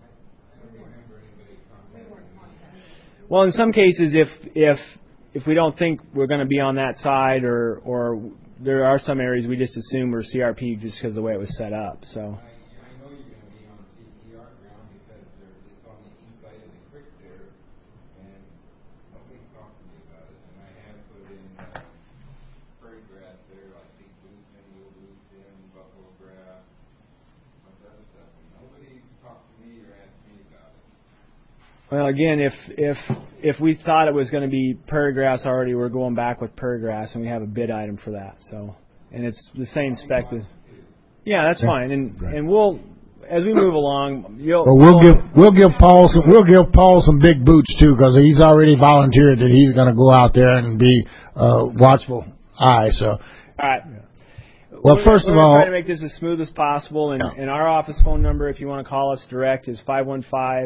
Well, in some cases, if if if we don't think we're going to be on that side, or or there are some areas we just assume we're C R P just because of the way it was set up. So. I, I know you're going to be on C P R ground because there, it's on the east side of the creek there, and nobody's talked to me about it. And I have put in uh, prairie grass there, like big bluefin, little bluefin, buffalo grass, bunch of other stuff. And nobody's talked to me or asked me about it. Well, again, if if if we thought it was going to be prairie grass already, we're going back with prairie grass, and we have a bid item for that. So, and it's the same spec. As, yeah, that's Yeah. fine. And Right. and we'll as we move along, you'll. Well, we'll give we'll give Paul some we'll give Paul some big boots too, because he's already volunteered that he's going to go out there and be uh, watchful eye. So, All right. well, We're first gonna, of we're all, gonna try to make this as smooth as possible, and, Yeah. and our office phone number, if you want to call us direct, is five one five.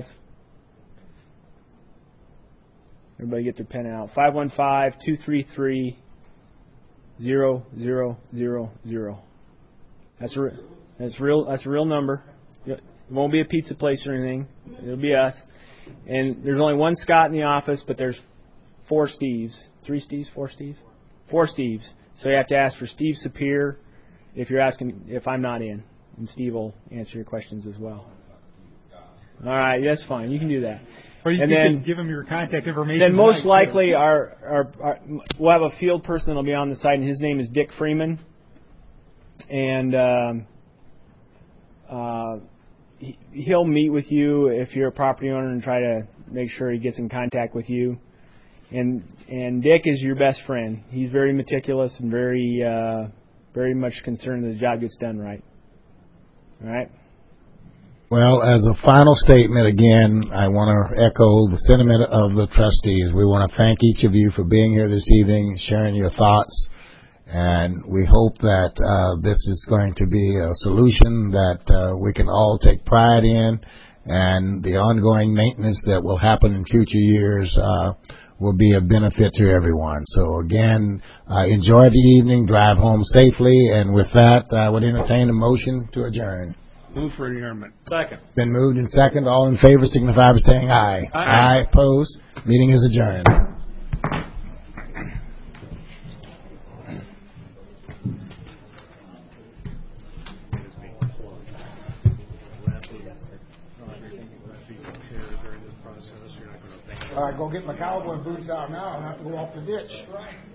Everybody get their pen out. five one five, two three three, zero zero zero zero. That's a re- that's real. That's a real number. It won't be a pizza place or anything. It'll be us. And there's only one Scott in the office, but there's four Steves, three Steves, four Steves, four Steves. So you have to ask for Steve Sapir if you're asking if I'm not in, and Steve will answer your questions as well. All right, that's fine. You can do that. Or you and can then, give them your contact information. Then most tonight, likely too. our, our, our we'll have a field person that'll be on the site, and his name is Dick Freeman, and um, uh, he, he'll meet with you if you're a property owner and try to make sure he gets in contact with you. And and Dick is your best friend. He's very meticulous and very uh, very much concerned that the job gets done right. All right. Well, as a final statement, again, I want to echo the sentiment of the trustees. We want to thank each of you for being here this evening, sharing your thoughts, and we hope that uh, this is going to be a solution that uh, we can all take pride in, and the ongoing maintenance that will happen in future years uh, will be of benefit to everyone. So, again, uh, enjoy the evening, drive home safely, and with that, I would entertain a motion to adjourn. Move for adjournment. Second. Been moved and second. All in favor signify by saying aye. Aye. Aye. Opposed? Meeting is adjourned. All right, go get my cowboy boots out now. I'll have to go off the ditch.